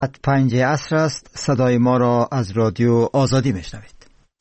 5 عصر است. صدای ما را از رادیو آزادی میشنوید.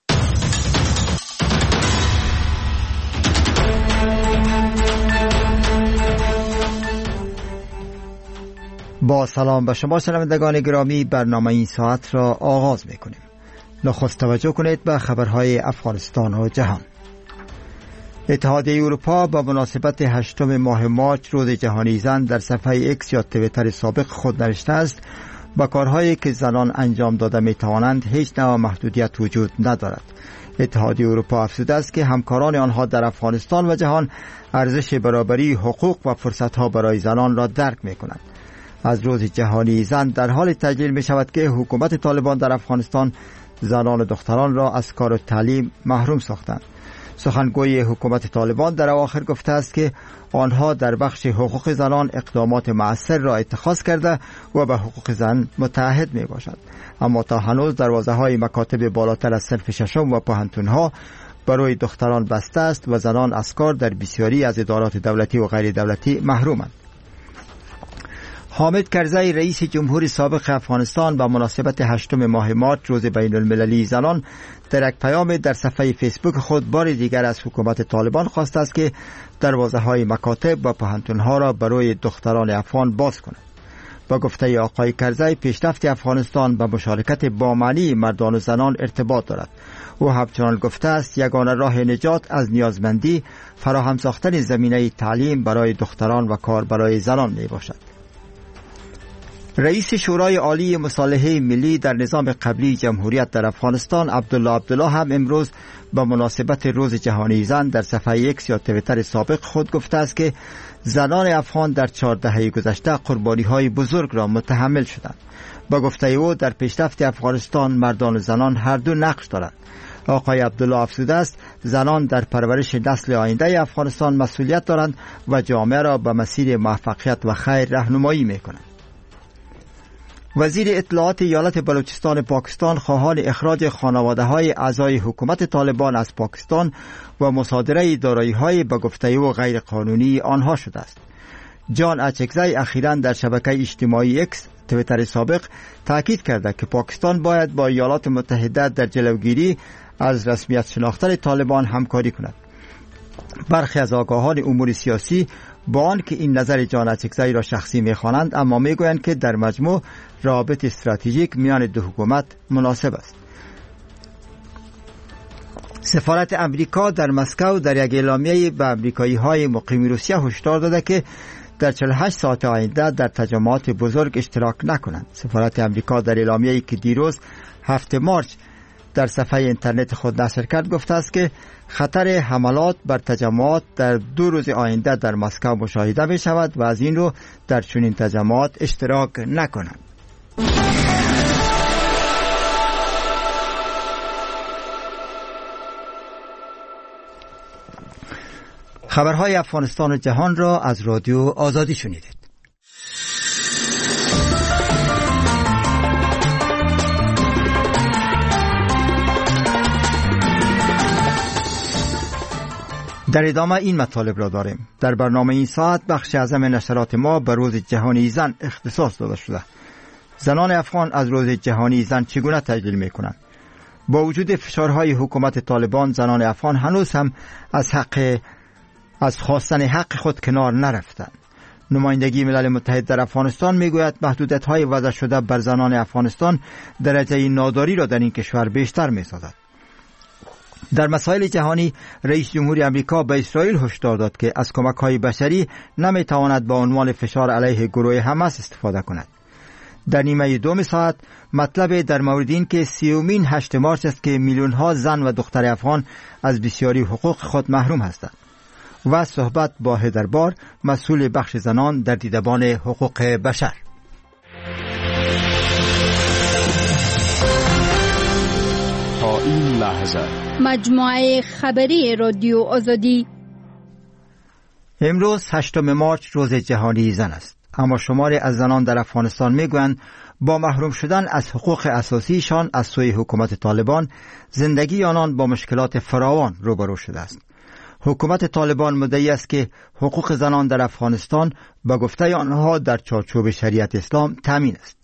با سلام به شما شنوندگان گرامی، برنامه این ساعت را آغاز میکنیم. نخست توجه کنید به خبرهای افغانستان و جهان. اتحادیه اروپا با مناسبت 8 ماه مارچ روز جهانی زن در صفحه ایکس یا توییتر سابق خود نوشته است با کارهایی که زنان انجام داده می توانند هیچ نوع محدودیت وجود ندارد. اتحادیه اروپا افزوده است که همکاران آنها در افغانستان و جهان ارزش برابری، حقوق و فرصتها برای زنان را درک می کنند. از روز جهانی زن در حال تجلیل می شود که حکومت طالبان در افغانستان زنان و دختران را از کار و تعلیم محروم ساختند. سخنگوی حکومت طالبان در اواخر گفته است که آنها در بخش حقوق زنان اقدامات مؤثر را اتخاذ کرده و به حقوق زن متعهد می باشد. اما تا هنوز دروازه‌های مکاتب بالاتر از صنف ششم و پوهنتون‌ها برای دختران بسته است و زنان از کار در بسیاری از ادارات دولتی و غیر دولتی محرومند. حامد کرزی رئیس جمهوری سابق افغانستان با مناسبت 8 ماه مارچ روز بین المللی زنان در یک پیام در صفحه فیسبوک خود بار دیگر از حکومت طالبان خواسته است که دروازه‌های مکاتب و پوهنتون‌ها را برای دختران افغان باز کند. با گفته آقای کرزی پیشرفت افغانستان به مشارکت بامعنی مردان و زنان ارتباط دارد. او همچنان گفته است یگانه راه نجات از نیازمندی فراهم ساختن زمینه تعلیم برای دختران و کار برای زنان می باشد. رئیس شورای عالی مصالحه ملی در نظام قبلی جمهوریت در افغانستان عبدالله هم امروز با مناسبت روز جهانی زن در صفحه ایکس یا توییتر سابق خود گفته است که زنان افغان در 4 دهه گذشته قربانی‌های بزرگ را متحمل شدند. با گفته او در پیشرفت افغانستان مردان و زنان هر دو نقش دارند. آقای عبدالله افزوده است زنان در پرورش نسل آینده افغانستان مسئولیت دارند و جامعه را به مسیر موفقیت و خیر راهنمایی می‌کنند. وزیر اطلاعات ایالت بلوچستان پاکستان خواهان اخراج خانواده‌های اعضای حکومت طالبان از پاکستان و مصادره دارایی‌های به گفته او غیر قانونی آنها شده است. جان اچکزی اخیراً در شبکه اجتماعی اکس توییتر سابق تاکید کرده که پاکستان باید با ایالات متحده در جلوگیری از رسمیت شناختن طالبان همکاری کند. برخی از آگاهان امور سیاسی با آن که این نظر جان اچکزی را شخصی می‌خوانند اما می‌گویند که در مجموع رابط استراتژیک میان دو حکومت مناسب است. سفارت امریکا در مسکو در یک اعلامیه به امریکایی‌های مقیم روسیه هشدار داده که در 48 ساعت آینده در تجمعات بزرگ اشتراک نکنند. سفارت امریکا در اعلامیه‌ای که دیروز 7 مارچ در صفحه اینترنت خود نشر کرد گفته است که خطر حملات بر تجمعات در 2 روز آینده در مسکو مشاهده می شود و از این رو در چنین تجمعات اشتراک نکنند. خبرهای افغانستان و جهان را از رادیو آزادی شنیدید. در ادامه این مطالب را داریم. در برنامه این ساعت بخش اعظم نشرات ما به روز جهانی زن اختصاص داده شده. زنان افغان از روز جهانی زن چگونه تجلیل می کنند؟ با وجود فشارهای حکومت طالبان زنان افغان هنوز هم از خواستن حق خود کنار نرفتند. نمایندگی ملل متحد در افغانستان میگوید محدودیت‌های وضع شده بر زنان افغانستان درجه ناداری را در این کشور بیشتر می‌سازد. در مسائل جهانی رئیس جمهوری آمریکا به اسرائیل هشدار داد که از کمک‌های بشری نمی‌تواند با عنوان فشار علیه گروه حماس استفاده کند. در نیمه دوم ساعت مطلب در مورد این که 30 8 مارچ است که میلیون‌ها زن و دختر افغان از بسیاری حقوق خود محروم هستند و صحبت با هدربار مسئول بخش زنان در دیدبان حقوق بشر. تا این لحظه مجموعه خبری رادیو آزادی. امروز 8 مارچ روز جهانی زن است. اما شماری از زنان در افغانستان میگویند با محروم شدن از حقوق اساسیشان از سوی حکومت طالبان زندگی آنان با مشکلات فراوان روبرو شده است. حکومت طالبان مدعی است که حقوق زنان در افغانستان با گفته آنها در چارچوب شریعت اسلام تامین است.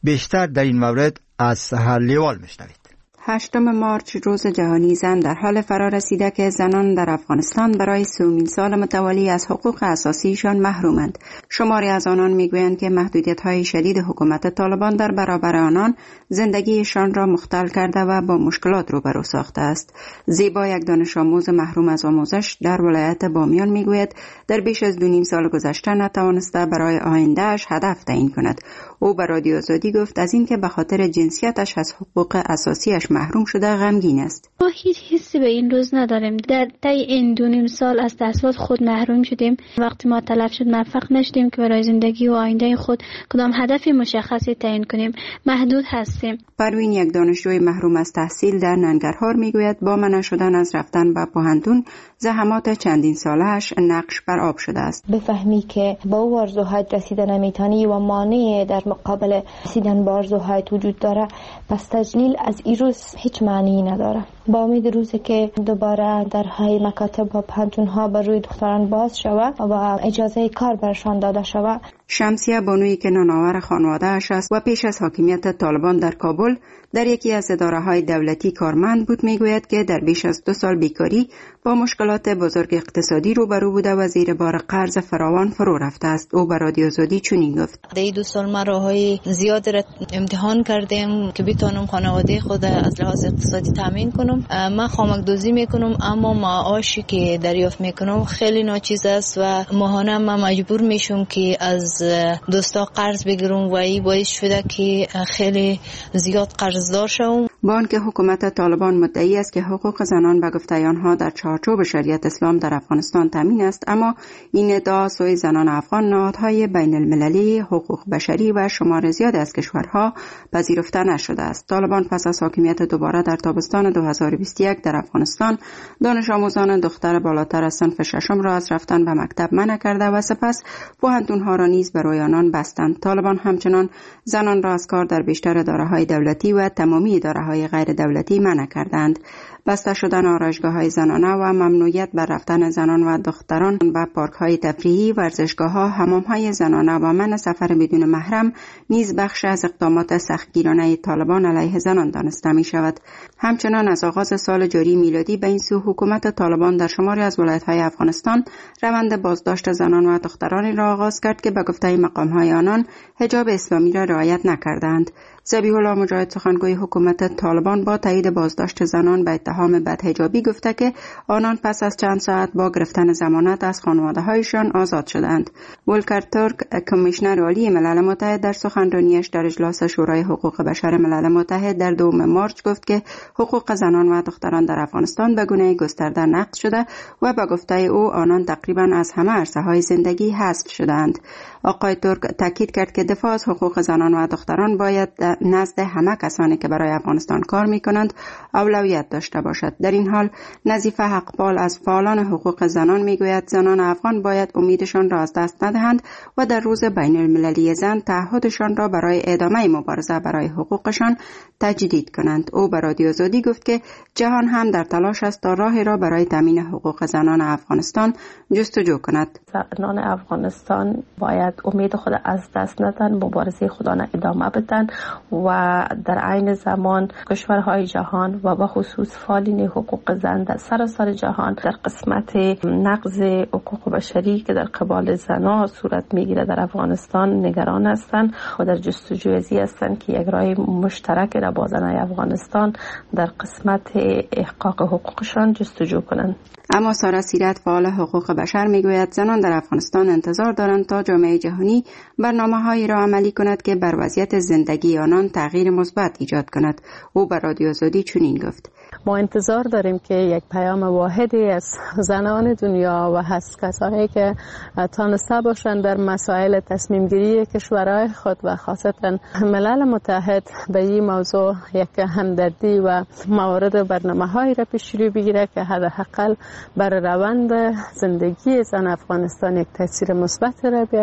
بیشتر در این مورد از سحر لیوال میشنوید. 8 مارچ روز جهانی زن در حال فرا رسیده که زنان در افغانستان برای 3مین سال متوالی از حقوق اساسیشان محرومند. شماری از آنان میگویند که محدودیت‌های شدید حکومت طالبان در برابر آنان زندگیشان را مختل کرده و با مشکلات روبرو ساخته است. زیبا، یک دانش آموز محروم از آموزش در ولایت بامیان میگوید در بیش از 2.5 سال گذشته نتوانسته برای آیندهش هدف تعیین کند. او به رادیو آزادی گفت از اینکه به خاطر جنسیتش از حقوق اساسیش محروم شده غمگین است. ما هیچ حسی به این روز نداریم. در طی این 2.5 سال از تحصیلات خود محروم شدیم. وقتی ما طلب شد موفق نشدیم که برای زندگی و آینده خود کدام هدف مشخصی تعیین کنیم. محدود هستیم. پروین، یک دانشجوی محروم از تحصیل در ننگرهار میگوید با منع شدن از رفتن به پوهنتون زحمات چندین ساله‌اش نقش بر آب شده است. بفهمی که با او آرزوهایت رسیدن نمیتونی و مانع در مقابل رسیدن به آرزوهایت وجود داره، پس تجلیل از این روز هیچ معنی نداره. با امید روزی که دوباره در های مکاتب و پوهنتون‌ها بر روی دختران باز شود و اجازه کار برشان داده شود. شمسیه بانویی که نانآور خانواده اش است و پیش از حاکمیت طالبان در کابل در یکی از اداره‌های دولتی کارمند بود، میگوید که در بیش از 2 سال بیکاری با مشکلات بزرگ اقتصادی روبرو بوده و زیر بار قرض فراوان فرو رفته است. او به رادیو آزادی چنین گفت: در 2 سال ما راههای زیاد را امتحان کردیم که بتونم خانواده خود از لحاظ اقتصادی تامین کنم. من خامک دوزی میکنم، اما معاشی که دریافت میکنم خیلی ناچیز است و ماهانه من مجبور میشم که از دوستا قرض بگیرم و این باعث شده که خیلی زیاد قرضدار شوم. با آنکه حکومت طالبان مدعی است که حقوق زنان به گفته آنها در چارچوب شریعت اسلام در افغانستان تامین است، اما این ادعا سوی زنان افغان نهادهای بین المللی حقوق بشری و شمار زیاد از کشورها پذیرفته نشده است. طالبان پس از حاکمیت دوباره در تابستان 2021 در افغانستان دانش آموزان دختر بالاتر از صنف 6 را از رفتن به مکتب منع کرده و سپس پوهنتون‌ها را نیز برای آنان بستند. طالبان همچنان زنان را از کار در بیشتر اداره‌های دولتی و تمامی اداره‌های غیر دولتی منع کردند. بسته شدن آرایشگاه‌های زنانه و ممنوعیت بر رفتن زنان و دختران به پارک‌های تفریحی، ورزشگاه‌ها، حمام‌های زنانه و منع سفر بدون محرم نیز بخش از اقدامات سختگیرانه طالبان علیه زنان دانسته می‌شود. همچنان از آغاز سال جاری میلادی به این سو حکومت طالبان در شماری از ولایت‌های افغانستان روند بازداشت زنان و دخترانی را آغاز کرد که به گفته مقام‌های آنان حجاب اسلامی را رعایت نکردند. ذبیح الله مجاهد، سخنگوی حکومت طالبان، با تایید بازداشت زنان به اتهام بدحجابی گفته که آنان پس از چند ساعت با گرفتن ضمانت از خانواده‌هایشان آزاد شدند. ولکر ترک، کمیشنر عالی ملل متحد، در سخنرانیش در اجلاس شورای حقوق بشر ملل متحد در 2 مارچ گفت که حقوق زنان و دختران در افغانستان به گونه گسترده نقض شده و به گفته او آنان تقریبا از همه عرصه‌های زندگی حذف شدند. آقای ترک تاکید کرد که دفاع از حقوق زنان و دختران باید نزد همه کسانی که برای افغانستان کار می‌کنند اولویت داشته باشد. در این حال نظیفه حقپال از فعالان حقوق زنان میگوید زنان افغان باید امیدشان را از دست ندهند و در روز بین المللی زن تعهدشان را برای ادامه مبارزه برای حقوقشان تجدید کنند. او به رادیو آزادی گفت که جهان هم در تلاش است تا راهی را برای تامین حقوق زنان افغانستان جستجو کند. زنان افغانستان باید امید خود از دست ندن، مبارزه خود را ادامه بدن و در عین زمان کشورهای جهان و به خصوص فعالین حقوق زن در سراسر جهان در قسمت نقض حقوق بشری که در قبال زنان صورت میگیره در افغانستان نگران هستند و در جستجوی ازی هستند که یک راه مشترک را با زنان افغانستان در قسمت احقاق حقوقشان جستجو کنند. اما سارا سیرت، فعال حقوق بشر، میگوید زنان در افغانستان انتظار دارند تا جامعه جهانی برنامه‌هایی را عملی کند که بر وضعیت زندگی آنان تغییر مثبت ایجاد کند. او به رادیو آزادی چنین گفت: ما انتظار داریم که یک پیام واحدی از زنان دنیا و از کسانی که تانسته باشند در مسائل تصمیم گیری کشورهای خود و خاصتا ملل متحد به این موضوع یک همدردی و موارد برنامه‌هایی را پیش رو بگیره که حداقل بر روند زندگی زن افغانستان یک تاثیر مثبت را بیاره.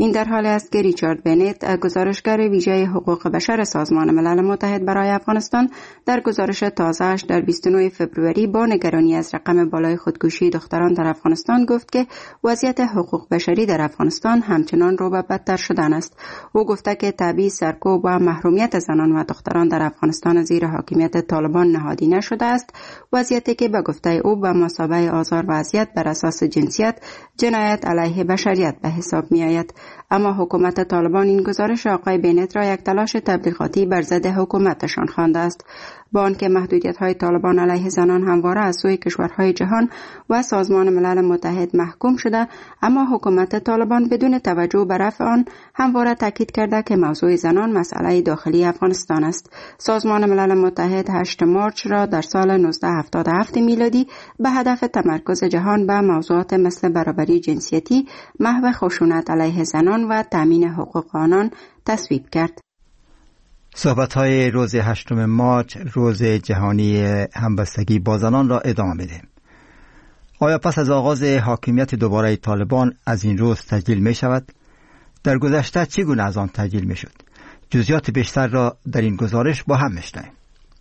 این در حالی است که ریچارد بنت، گزارشگر ویژه حقوق بشر سازمان ملل متحد برای افغانستان، در گزارش تازه‌اش در 29 فوریه با نگرانی از رقم بالای خودکشی دختران در افغانستان گفت که وضعیت حقوق بشری در افغانستان همچنان رو به بدتر شدن است. او گفته که تبعیض، سرکوب و محرومیت زنان و دختران در افغانستان زیر حاکمیت طالبان نهادی نشده است، وضعیتی که به گفته او به مثابه آزار و اذیت بر اساس جنسیت جنایت علیه بشریت به حساب می آید. اما حکومت طالبان این گزارش آقای بنت را یک تلاش تبلیغاتی بر ضد حکومتشان خوانده است. با آنکه محدودیت‌های طالبان علیه زنان همواره از سوی کشورهای جهان و سازمان ملل متحد محکوم شده، اما حکومت طالبان بدون توجه به رفع آن همواره تاکید کرده که موضوع زنان مسئله داخلی افغانستان است. سازمان ملل متحد 8 مارچ را در سال 1977 میلادی به هدف تمرکز جهان به موضوعات مثل برابری جنسیتی، محو خشونت علیه زنان و تامین حقوق آنان تصویب کرد. صحبت‌های روز 8 مارچ، روز جهانی همبستگی با زنان را ادامه می‌دهیم. آیا پس از آغاز حاکمیت دوباره طالبان از این روز تجلیل می شود؟ در گذشته چگونه از آن تجلیل می شد؟ جزئیات بیشتر را در این گزارش با هم می‌شنویم.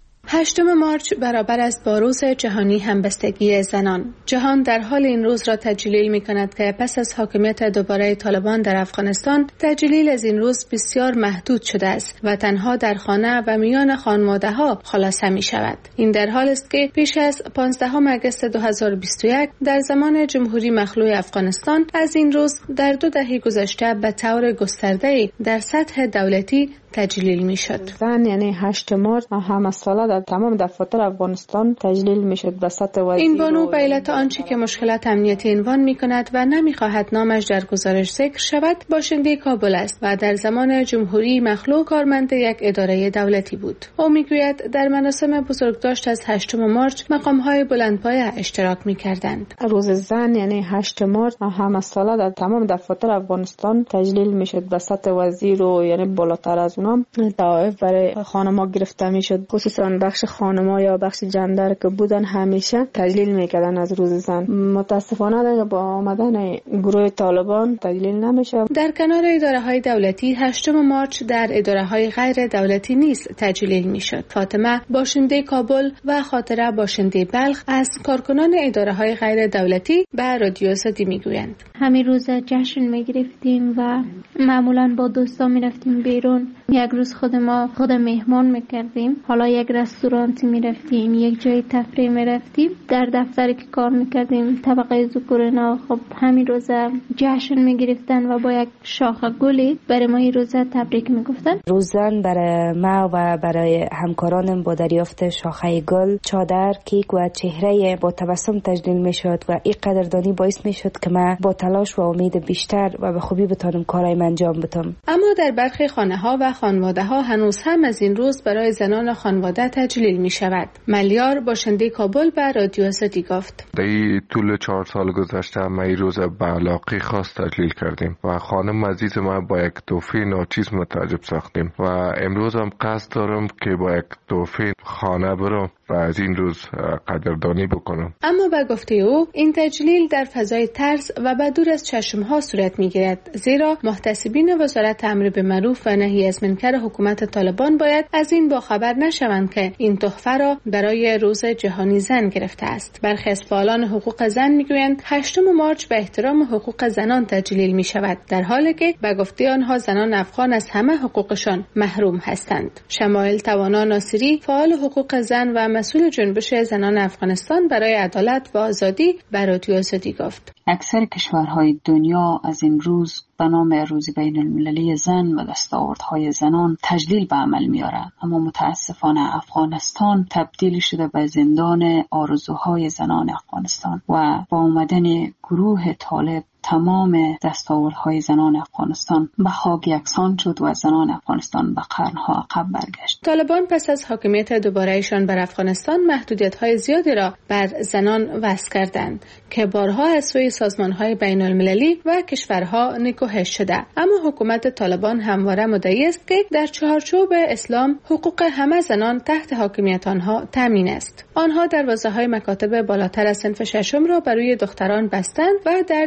8 مارچ برابر است با روز جهانی همبستگی زنان. جهان در حال این روز را تجلیل می کند که پس از حاکمیت دوباره طالبان در افغانستان، تجلیل از این روز بسیار محدود شده است و تنها در خانه و میان خانواده ها خلاصه می شود. این در حال است که پیش از 15 آگوست 2021 در زمان جمهوری مخلوع افغانستان از این روز در 2 دهه گذشته به طور گسترده در سطح دولتی تجلیل می شد. زن یعنی 8 مارچ همه ساله در تمام دفاتر افغانستان تجلیل می شد به سطح وزیر. این بانو به علت آنچه که مشکلات امنیتی عنوان می کند و نمی خواهد نامش در گزارش ذکر شود، باشنده کابل است و در زمان جمهوری مخلوع کارمند یک اداره دولتی بود. او می گوید در مراسم بزرگداشت از 8 مارچ مقام های بلندپایه اشتراک می کردند. روز زن یعنی 8 مارچ همه ساله در تمام دفاتر افغانستان تجلیل می شد به سطح وزیر و یعنی بالاتر از اونم توافق برای خانم‌ها گرفته میشد. خصوصا بخش خانم‌ها یا بخش جندر که بودن همیشه تجلیل میکردن از روز زن. متاسفانه دیگه با آمدن گروه طالبان تجلیل نمیشه. در کنار اداره‌های دولتی 8 مارچ در اداره‌های غیر دولتی نیز تجلیل میشد. فاطمه باشنده کابل و خاطره باشنده بلخ از کارکنان اداره‌های غیر دولتی به رادیو آزادی میگویند. همین روز جشن میگرفتیم و معمولا با دوستان میرفتیم بیرون. یک روز خود مهمان میکردیم، حالا یک رستورانتی میرفتیم، یک جای تفریح میرفتیم، در دفتری که کار میکردیم طبقه ذکورنا خب همین روز جشن میگرفتن و با یک شاخه گلی برای ما این روز تبریک میگفتن. روزن برای ما و برای همکارانم با دریافت شاخه گل، چادر، کیک و چهره با تبسم تجلیل میشد و این قدردانی باعث میشد که ما با تلاش و امید بیشتر و به خوبی بتونم کارای انجام بدم. اما در برخی خانه‌ها و خانواده‌ها هنوز هم از این روز برای زنان خانواده تجلیل می شود. ملیار باشنده کابل به رادیو آزادی گفت. در طول 4 سال گذشته ما این روز به علاقه خاص تجلیل کردیم و خانم عزیز ما با یک تحفه ناچیز متعجب ساختیم و امروز هم قصد دارم که با یک تحفه خانه برم و از این روز قدردانی بکنم. اما به گفته او این تجلیل در فضای ترس و به دور از چشمها صورت میگیرد، زیرا محتسبین وزارت امر بالمعروف و نهی از منکر حکومت طالبان باید از این باخبر نشوند که این تحفه را برای روز جهانی زن گرفته است. برخی از فعالان حقوق زن میگویند 8 مارچ به احترام حقوق زنان تجلیل می شود، در حالی که به گفته آنها زنان افغان از همه حقوقشان محروم هستند. شمایل توانا ناصری، فعال حقوق زن و مسئول جنبش زنان افغانستان برای عدالت و آزادی به رادیو آزادی گفت. اکثر کشورهای دنیا از این روز به نام روز بین المللی زن و دستاوردهای زنان تجلیل به عمل می‌آورند، اما متاسفانه افغانستان تبدیل شده به زندان آرزوهای زنان افغانستان و با آمدن گروه طالب تمام دستاوردهای زنان افغانستان به خاک یکسان شد و زنان افغانستان به قرنها عقب برگشت. طالبان پس از حاکمیت دوباره‌ایشان بر افغانستان محدودیت‌های زیادی را بر زنان وضع کردند که بارها از سوی سازمان‌های بین‌المللی و کشورها نکوهش شده. اما حکومت طالبان همواره مدعی است که در چارچوب اسلام حقوق همه زنان تحت حاکمیت آنها تامین است. آنها دروازه‌های مکاتب بالاتر از صنف ششم را برای دختران بستند و در دسامبر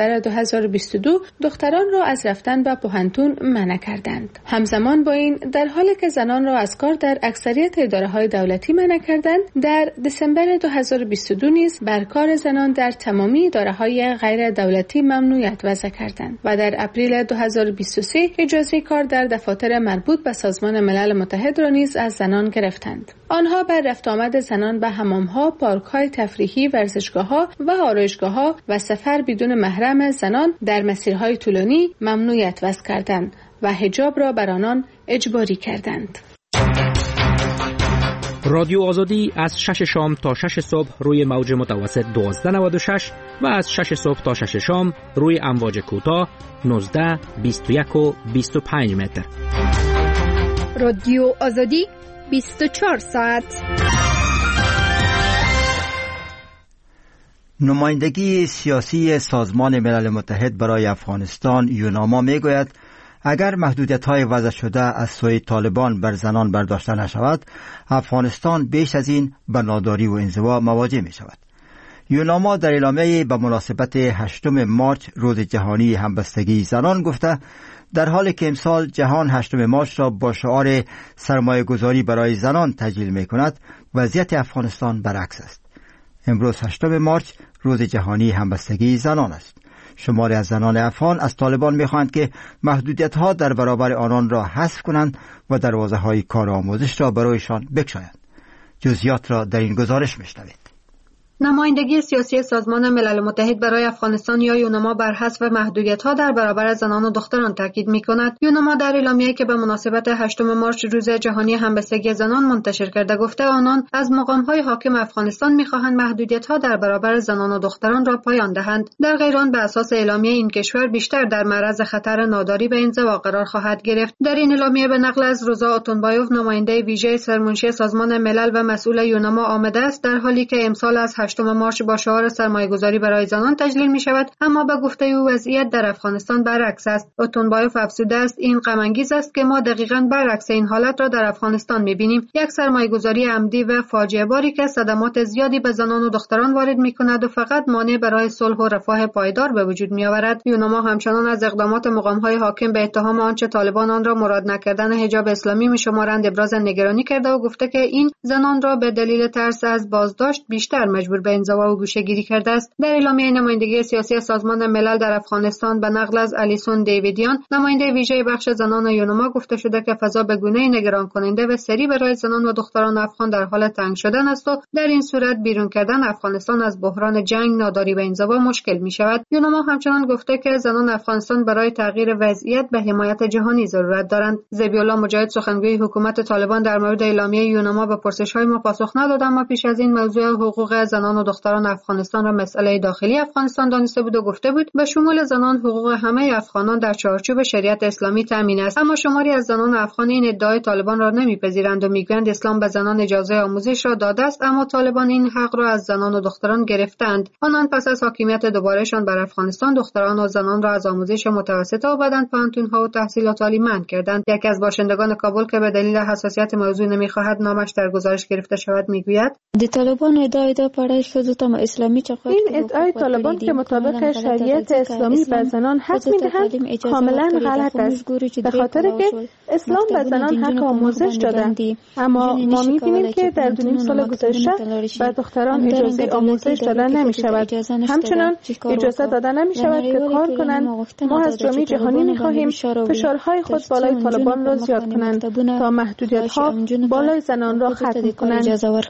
دسامبر 2022 دختران را از رفتن به پوهنتون منع کردند. همزمان با این، در حالی که زنان را از کار در اکثریت اداره‌های دولتی منع کردند، در دسامبر 2022 نیز بر کار زنان در تمامی اداره‌های غیر دولتی ممنوعیت وضع کردند و در اپریل 2023 اجازه کار در دفاتر مربوط به سازمان ملل متحد را نیز از زنان گرفتند. آنها بر رفت آمد زنان به حمام‌ها، پارک‌های تفریحی، ورزشگاه‌ها و آرایشگاه‌ها و سفر بدون محرم زنان در مسیرهای طولانی ممنوعیت وضع کردند و حجاب را بر آنان اجباری کردند. رادیو آزادی از 6 شام تا 6 صبح روی موج متوسط 1296 و از 6 صبح تا 6 شام روی امواج کوتاه 19، 21 و 25 متر. رادیو آزادی 24 ساعت. نمایندگی سیاسی سازمان ملل متحد برای افغانستان یوناما میگوید اگر محدودیت‌های وضع شده از سوی طالبان بر زنان برداشته نشود، افغانستان بیش از این به ناداری و انزوا مواجه می شود. یوناما در اعلامیه به مناسبت 8 مارچ روز جهانی همبستگی زنان گفته در حالی که امسال جهان 8 مارچ را با شعار سرمایه گذاری برای زنان تجلیل می کند، وضعیت افغانستان برعکس است. امروز 8 مارچ روز جهانی همبستگی زنان است. شماری از زنان افغان از طالبان می‌خواهند که محدودیت‌ها در برابر آنان را حذف کنند و دروازه‌های کار و آموزش را برایشان بگشایند. جزئیات را در این گزارش می‌شنوید. نمایندگی سیاسی سازمان ملل متحد برای افغانستان یا یوناما بر حذف محدودیت‌ها در برابر زنان و دختران تاکید می‌کند. یوناما در اعلامیه‌ای که به مناسبت 8 مارچ روز جهانی همبستگی زنان منتشر کرده گفته آنان از مقام‌های حاکم افغانستان می‌خواهند محدودیت‌ها در برابر زنان و دختران را پایان دهند. در غیر آن به اساس اعلامیه این کشور بیشتر در معرض خطر ناداری به انزوا قرار خواهد گرفت. در این اعلامیه به نقل از روزا اوتونبایوف نماینده ویژه سرمنشی سازمان ملل و مسئول یوناما آمده است در حالی که امسال از 8 مارچ با شعار سرمایه‌گذاری برای زنان تجلیل می شود، اما به گفته او وضعیت در افغانستان برعکس است. اوتونبایوف افزوده است این غم انگیز است که ما دقیقاً برعکس این حالت را در افغانستان می بینیم، یک سرمایه‌گذاری عمدی و فاجعه باری که صدمات زیادی به زنان و دختران وارد می کند و فقط مانع برای صلح و رفاه پایدار به وجود می آورد. یوناما همچنان از اقدامات مقام‌های حاکم به اتهام آنچه طالبان آن را مراد نکردن حجاب اسلامی می شمارند ابراز نگرانی کرده و گفته که این زنان را به دلیل ترس از بازداشت بیشتر مجبور به انزوا و گوشه‌گیری کرده است. در اعلامیه نمایندگی سیاسی سازمان ملل در افغانستان به نقل از الیسون دیویدیان نماینده ویژه بخش زنان یوناما گفته شده که فضا به گونه‌ای نگران کننده و سریع برای زنان و دختران افغان در حال تنگ شدن است و در این صورت بیرون کردن افغانستان از بحران جنگ، ناداری و انزوا مشکل می شود. یوناما همچنان گفته که زنان افغانستان برای تغییر وضعیت به حمایت جهانی ضرورت دارند. ذبیح‌الله مجاهد سخنگوی حکومت طالبان در مورد اعلامیه یوناما به پرسش‌های ما پاسخ نداد، اما پیش از این موضوع حقوق زنان و دختران افغانستان را مسئله داخلی افغانستان دانسته بود و گفته بود به شمول زنان حقوق همه افغانان در چارچوب شریعت اسلامی تامین است. اما شماری از زنان افغان این ادعای طالبان را نمیپذیرند و میگویند اسلام به زنان اجازه آموزش را داده است، اما طالبان این حق را از زنان و دختران گرفتند. آنان پس از حاکمیت دوبارهشان بر افغانستان دختران و زنان را از آموزش متوسطه و بعداً پانتون‌ها و تحصیلات عالی منع کردند. یکی از باشندگان کابل که به دلیل حساسیت موضوع نمیخواهد نامش در گزارش گرفته شود میگوید طالبان ادعای برای خودتان اسلامی این ادعای طالبان که مطابق شریعت اسلامی به زنان حق می‌دهند کاملا غلط است، به خاطر که اسلام به زنان حق آموزش داده، اما ما می‌بینیم که در 2 سال گذشته به دختران اجازه آموزش داده نمی‌شود. همچنان اجازه داده نمی‌شود که کار کنند. ما از جامعه جهانی می‌خواهیم فشارهای خود بالای طالبان را زیاد کنند تا محدودیت‌ها بالای زنان را ختم کنند.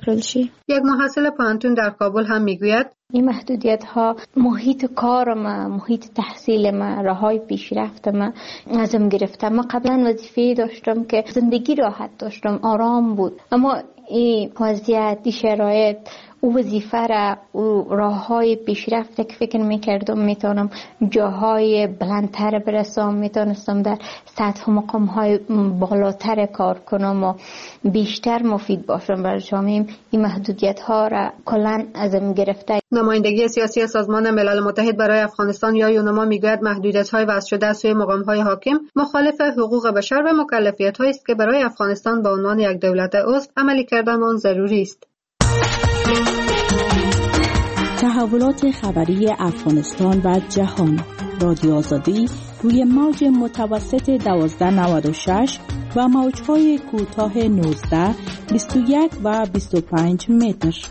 یک محصل پانتون در کابل هم میگوید این محدودیت ها محیط کار ما، محیط تحصیل ما، راههای پیشرفت ما ازم گرفته. ما قبلا وظیفه داشتم که زندگی راحت داشتم، آرام بود، اما این وضعیت، این شرایط او وظیفه را و راههای پیشرفت که فکر میکردم میتونم جاهای بلندتر برسم، میتونستم در سطح مقامهای بالاتر کار کنم و بیشتر مفید باشم برای جامعه، این محدودیت ها را کلان ازم گرفته. نمایندگی سیاسی سازمان ملل متحد برای افغانستان یا یوناما میگوید محدودیت‌های وضع شده از سوی مقام‌های حاکم مخالف حقوق بشر و مکلفیت‌هایی است که برای افغانستان به عنوان یک دولت عضو عملی کردن آن ضروری است. تحولات خبری افغانستان و جهان. رادیو آزادی روی موج متوسط 1296 و موج‌های کوتاه 19، 21 و 25 متر.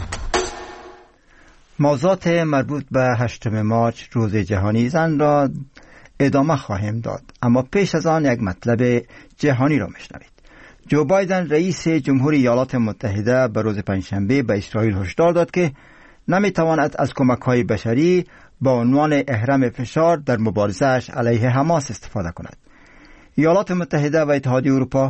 موضوعات مربوط به 8 مارچ روز جهانی زن را ادامه خواهیم داد، اما پیش از آن یک مطلب جهانی را میشنوید. جو بایدن رئیس جمهوری ایالات متحده به روز پنجشنبه به اسرائیل هشدار داد که نمیتواند از کمک‌های بشری با عنوان اهرم فشار در مبارزه‌اش علیه حماس استفاده کند. ایالات متحده و اتحادیه اروپا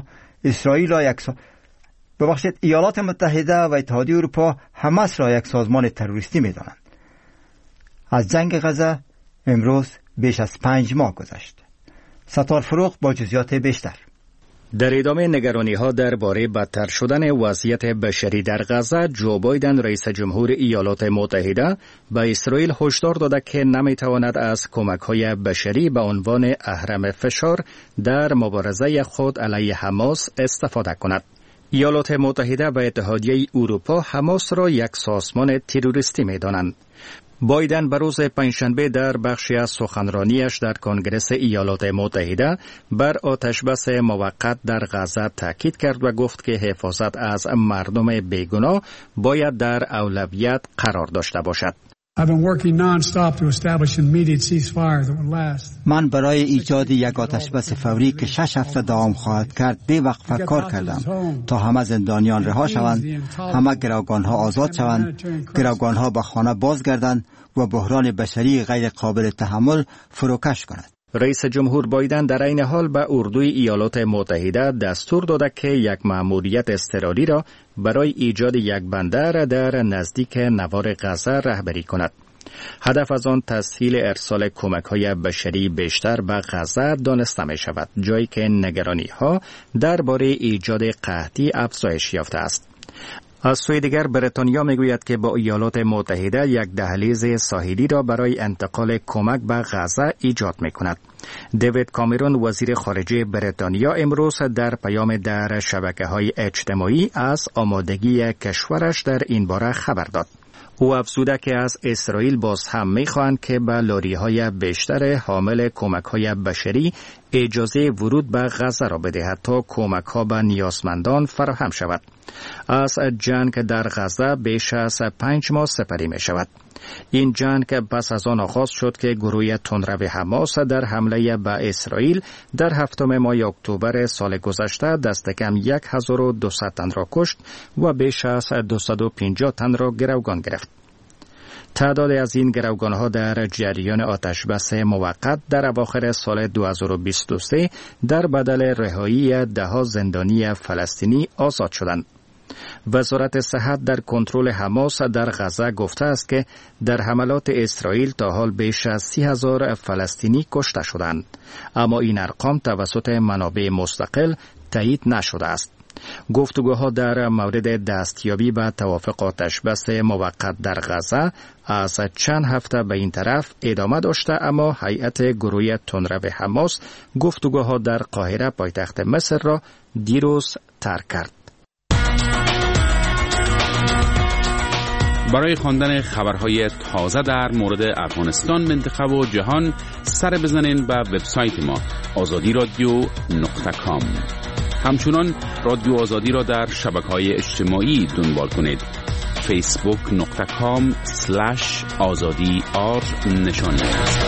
ایالات متحده و اتحادیه اروپا حماس را یک سازمان تروریستی می‌دانند. از جنگ غزه امروز بیش از 5 ماه گذشت. ستار فروغ با جزئیات بیشتر. در ادامه نگرانی‌ها درباره بدتر شدن وضعیت بشری در غزه، جو بایدن رئیس جمهور ایالات متحده به اسرائیل هشدار داده که نمی‌تواند از کمک‌های بشری به عنوان اهرم فشار در مبارزه خود علیه حماس استفاده کند. ایالات متحده و اتحادیه اروپا حماس را یک سازمان تروریستی می‌دانند. بایدن به روز پنجشنبه در بخشی از سخنرانیش در کنگره ایالات متحده بر آتشبس موقت در غزه تاکید کرد و گفت که حفاظت از مردم بیگناه باید در اولویت قرار داشته باشد. من برای ایجاد یک آتشبس فوری که 6 هفته دوام خواهد کرد بی‌وقفه کار کردم تا همه زندانیان رها شوند، همه گروگانها آزاد شوند، گروگانها به خانه بازگردند و بحران بشری غیر قابل تحمل فروکش کند. رئیس جمهور بایدن در این حال به اردوی ایالات متحده دستور داده که یک مأموریت اضطراری را برای ایجاد یک بندر در نزدیک نوار غزه رهبری کند. هدف از آن تسهیل ارسال کمک‌های بشری بیشتر به غزه دانسته می شود، جایی که نگرانی‌ها درباره ایجاد قحطی افزایش یافته است. از سوی دیگر بریتانیا میگوید که با ایالات متحده یک دهلیز ساحلی را برای انتقال کمک به غزه ایجاد میکند. دیوید کامرون وزیر خارجه بریتانیا امروز در پیام در شبکه‌های اجتماعی از آمادگی کشورش در این باره خبر داد. او افزوده که از اسرائیل باز هم می‌خواهند که به لاری‌های بیشتر حامل کمک‌های بشری اجازه ورود به غزه را بدهد تا کمک‌ها به نیازمندان فراهم شود. از جنگ در غزه بیش از 5 ماه سپری می‌شود. این جنگ پس از آن آغاز شد که گروه تندرو حماس در حمله به اسرائیل در 7 ماه اکتبر سال گذشته دست کم 1200 تن را کشت و بیش از 250 تن را گروگان گرفت. تعداد از این گروگان‌ها در جریان آتشبس موقت در اواخر سال 2023 در بدل رهایی 10 زندانی فلسطینی آزاد شدند. وزارت صحت در کنترل حماس در غزه گفته است که در حملات اسرائیل تا حال بیش از 30,000 فلسطینی کشته شدند، اما این ارقام توسط منابع مستقل تایید نشده است. گفتگوها در مورد دستیابی به توافق آتشبس موقت در غزه از چند هفته به این طرف ادامه داشته، اما هیئت گروه تندرو حماس گفتگوها در قاهره پایتخت مصر را دیروز ترک کرد. برای خواندن خبرهای تازه در مورد افغانستان، منطقه و جهان سر بزنین به وبسایت ما azadiradio.com. همچنان رادیو آزادی را در شبکه‌های اجتماعی دنبال کنید. facebook.com/azadi_r نشانی.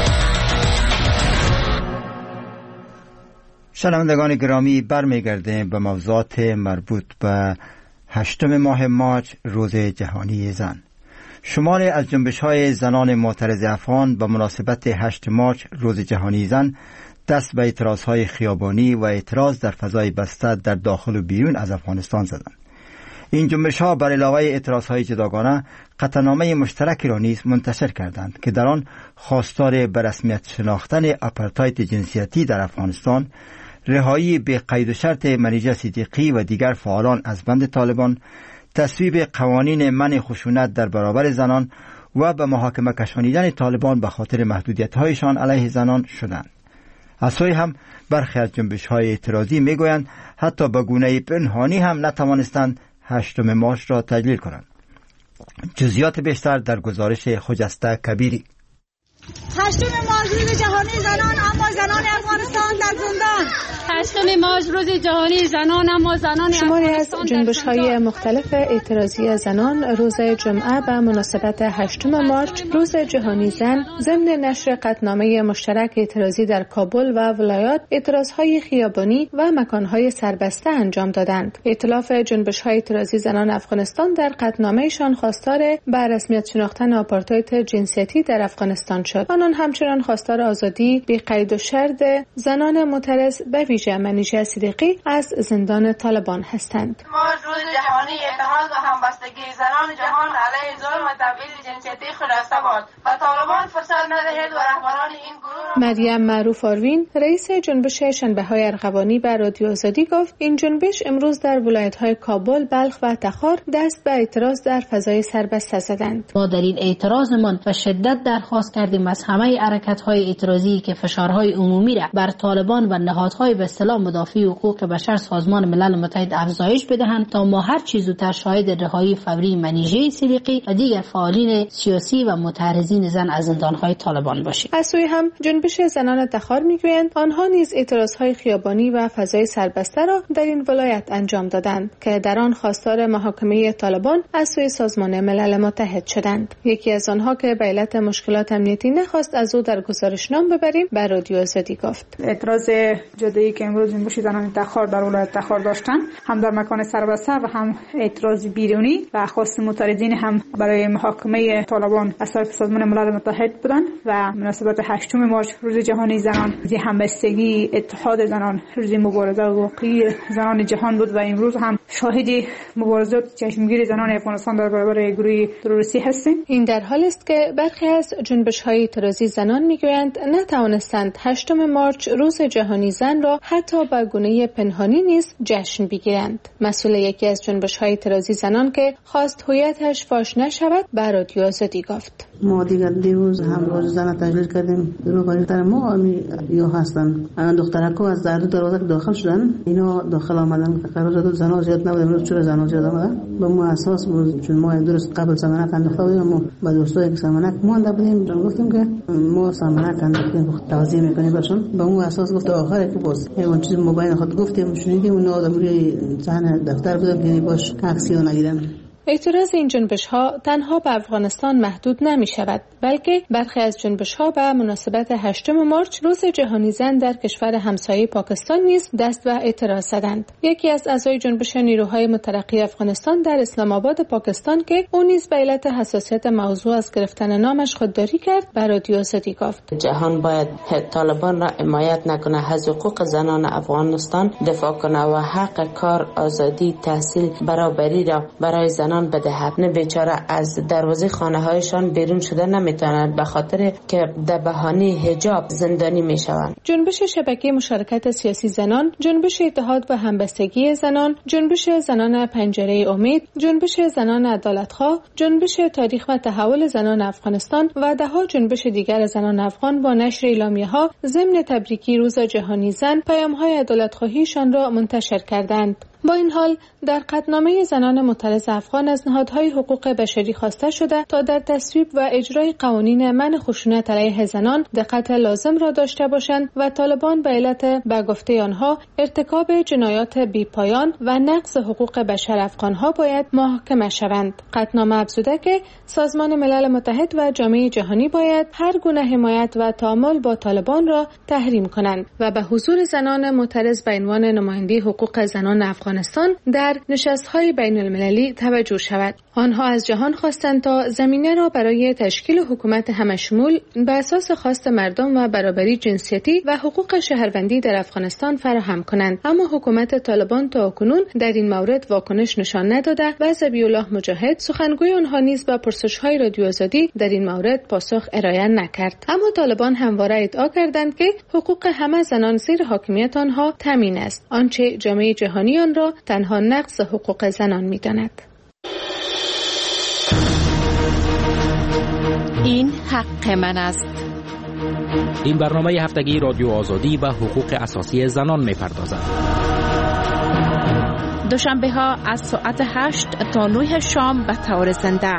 شنوندگان گرامی، برمیگردیم به موضوعات مربوط به 8 ماه مارچ روز جهانی زن. شماری از جنبش‌های زنان معترض افغان به مناسبت 8 مارچ روز جهانی زن دست به اعتراضهای خیابانی و اعتراض در فضای بسته در داخل و بیرون از افغانستان زدند. این جنبش‌ها بر علاوه اعتراضهای جداگانه قطعنامه مشترکی را نیز منتشر کردند که در آن خواستار به رسمیت شناختن آپارتاید جنسیتی در افغانستان، رهایی به قید و شرط منیژه صدیقی و دیگر فعالان از بند طالبان، تصویب قوانین منع خشونت در برابر زنان و به محاکمه کشانیدن طالبان به خاطر محدودیت‌هایشان علیه زنان شدند. از سوی هم برخی از جنبش‌های اعتراضی می‌گویند حتی به گونه پنهانی هم نتوانستند 8 مارچ را تجلیل کنند. جزئیات بیشتر در گزارش خجسته کبیری. 8 مارس روز جهانی زنان، اما زنان افغانستان در زندان. 8 مارس روز جهانی زنان، اما زنان شماری از جنبش‌های مختلف اعتراضی زنان روز جمعه به مناسبت 8 مارس روز جهانی زن ضمن نشر قطعنامه مشترک اعتراضی در کابل و ولایات اعتراضهای خیابانی و مکانهای سربسته انجام دادند. ائتلاف جنبش‌های اعتراضی زنان افغانستان در قطعنامه‌شان خواستار به رسمیت شناختن آپارتاید جنسیتی در افغانستان شد. آنان همچنان خواستار آزادی بی قید و شرط زنان معترض به ویژه منیژه صدیقی از زندان طالبان هستند. ما روز جهانی اتحاد و همبستگی زنان جهان علیه ظلم و تبعیض جنسیتی خلاصه باد و طالبان فرصت ندهید و رهبران این گروه مریم معروف آروین رئیس جنبش شنبه‌های ارغوانی به رادیو آزادی گفت این جنبش امروز در ولایت‌های کابل، بلخ و تخار دست به اعتراض در فضای سربسته زدند. ما در این اعتراضمان و شدت درخواست کردیم از همه حرکت‌های اعتراضی که فشارهای عمومی را بر طالبان و نهادهای به اصطلاح مدافع حقوق بشر سازمان ملل متحد افزایش بدهند تا ما هر چیز زودتر شاهد رهایی فوری منیژه صدیقی و دیگر فعالین سیاسی و معترضین زن از زندان‌های طالبان باشیم. از سوی هم جنبش زنان تخار میگویند آنها نیز اعتراضهای خیابانی و فضای سربسته را در این ولایت انجام دادند که در آن خواستار محاکمه طالبان از سوی سازمان ملل متحد شدند. یکی از آنها که به علت مشکلات امنیتی نخواست از او در گزارشنامه ببریم به رادیو آزادی گفت. اعتراض جدایی که امروز جنبش زنان تخار در ولایت تخار داشتند هم در مکان سربسته و هم اعتراض بیرونی و خواست معترضین هم برای محاکمه طالبان از طرف سازمان ملل متحد بودند و مناسبت 8 مارس روز جهانی زنان، روز همبستگی اتحاد زنان، روز مبارزه واقعی زنان جهان بود و امروز هم شاهد مبارزات چشمگیر زنان افغانستان در برابر گروه تروریستی هستیم. این در حالی است که برخی از جنبش‌های اعتراضی زنان میگویند نتوانستند 8 مارس روز جهانی زن را حتی به گونه پنهانی نیز جشن بگیرند. مسئول یکی از جنبش‌های اعتراضی زنان که خواست هویتش فاش نشود به رادیو آزادی گفت. ما دیگر دیروز هم روز زن تجلیل کردیم. دروغ ما یا هستن دخترکو از دروازه داخل شدن، اینا داخل آمدن قرار داد زنا زیاد نبود. امروز چرا زنا زیاد آمدن؟ به ما اساس بود چون ما درست قبل سمنک انداخته بودیم، ما با دوستای که سمنک مونده بودیم گفتیم که ما سمنک انداختیم توضیح میکنیم برشون. به اون اساس گفت آخر که باز اون چیز مبین خود گفتیم شنیدیم اون آدم روی صحنه دفتر بودن که باش عکسی نگیرن. اعتراض این جنبش‌ها تنها به افغانستان محدود نمی شود، بلکه برخی از جنبش‌ها به مناسبت 8 مارس روز جهانی زن در کشور همسایه پاکستان نیز دست به اعتراض زدند. یکی از اعضای جنبش نیروهای مترقی افغانستان در اسلام آباد پاکستان که او نیز به علت حساسیت موضوع از گرفتن نامش خودداری کرد به رادیو آزادی گفت. جهان باید طالبان را حمایت نکنه، از حقوق زنان افغانستان دفاع کنه و حق کار، آزادی، تحصیل، برابری را برای زنان بدهد. نه بیچاره از دروازه خانه هایشان بیرون شده نمیتونند به خاطر که در بهانه حجاب زندانی میشوند. جنبش شبکه مشارکت سیاسی زنان، جنبش اتحاد و همبستگی زنان، جنبش زنان پنجره امید، جنبش زنان عدالتخواه، جنبش تاریخ و تحول زنان افغانستان و دهها جنبش دیگر زنان افغان با نشر اعلامیه‌ها ضمن تبریکی روز جهانی زن پیام‌های عدالتخواهیشان را منتشر کردند. با این حال در قطعنامه زنان معترض افغان از نهادهای حقوق بشری خواسته شده تا در تصویب و اجرای قوانین منع خشونت علیه زنان دقت لازم را داشته باشند و طالبان به علت به گفته آنها ارتکاب جنایات بی‌پایان و نقض حقوق بشر افغانها باید محاکمه شوند. قطعنامه افزوده که سازمان ملل متحد و جامعه جهانی باید هر گونه حمایت و تعامل با طالبان را تحریم کنند و به حضور زنان معترض به عنوان نماینده حقوق زنان افغانستان در نشست‌های بین‌المللی توجه شود. آنها از جهان خواستند تا زمینه را برای تشکیل حکومت همشمول به اساس خواست مردم و برابری جنسیتی و حقوق شهروندی در افغانستان فراهم کنند، اما حکومت طالبان تاکنون در این مورد واکنش نشان نداده و ذبیح الله مجاهد سخنگوی آنها نیز به پرسش‌های رادیو آزادی در این مورد پاسخ ارائه نکرد. اما طالبان همواره ادعا کردند که حقوق همه زنان زیر حاکمیت آنها تامین است، آنچه جامعه جهانی آن را تنها نقض حقوق زنان می‌داند. این حق من است. این برنامه هفتگی رادیو آزادی و حقوق اساسی زنان می‌پردازد. دوشنبه ها از ساعت 8 تا 9 شام به طور زنده.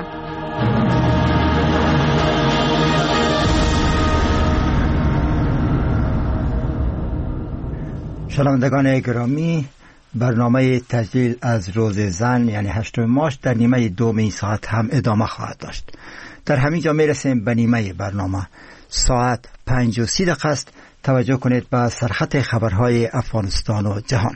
شنوندگان گرامی، برنامه تجلیل از روز زن یعنی 8 مارچ در نیمه دوم این ساعت هم ادامه خواهد داشت. در همین جا میرسیم به نیمه برنامه. ساعت 5:30 است. توجه کنید به سرخط خبرهای افغانستان و جهان.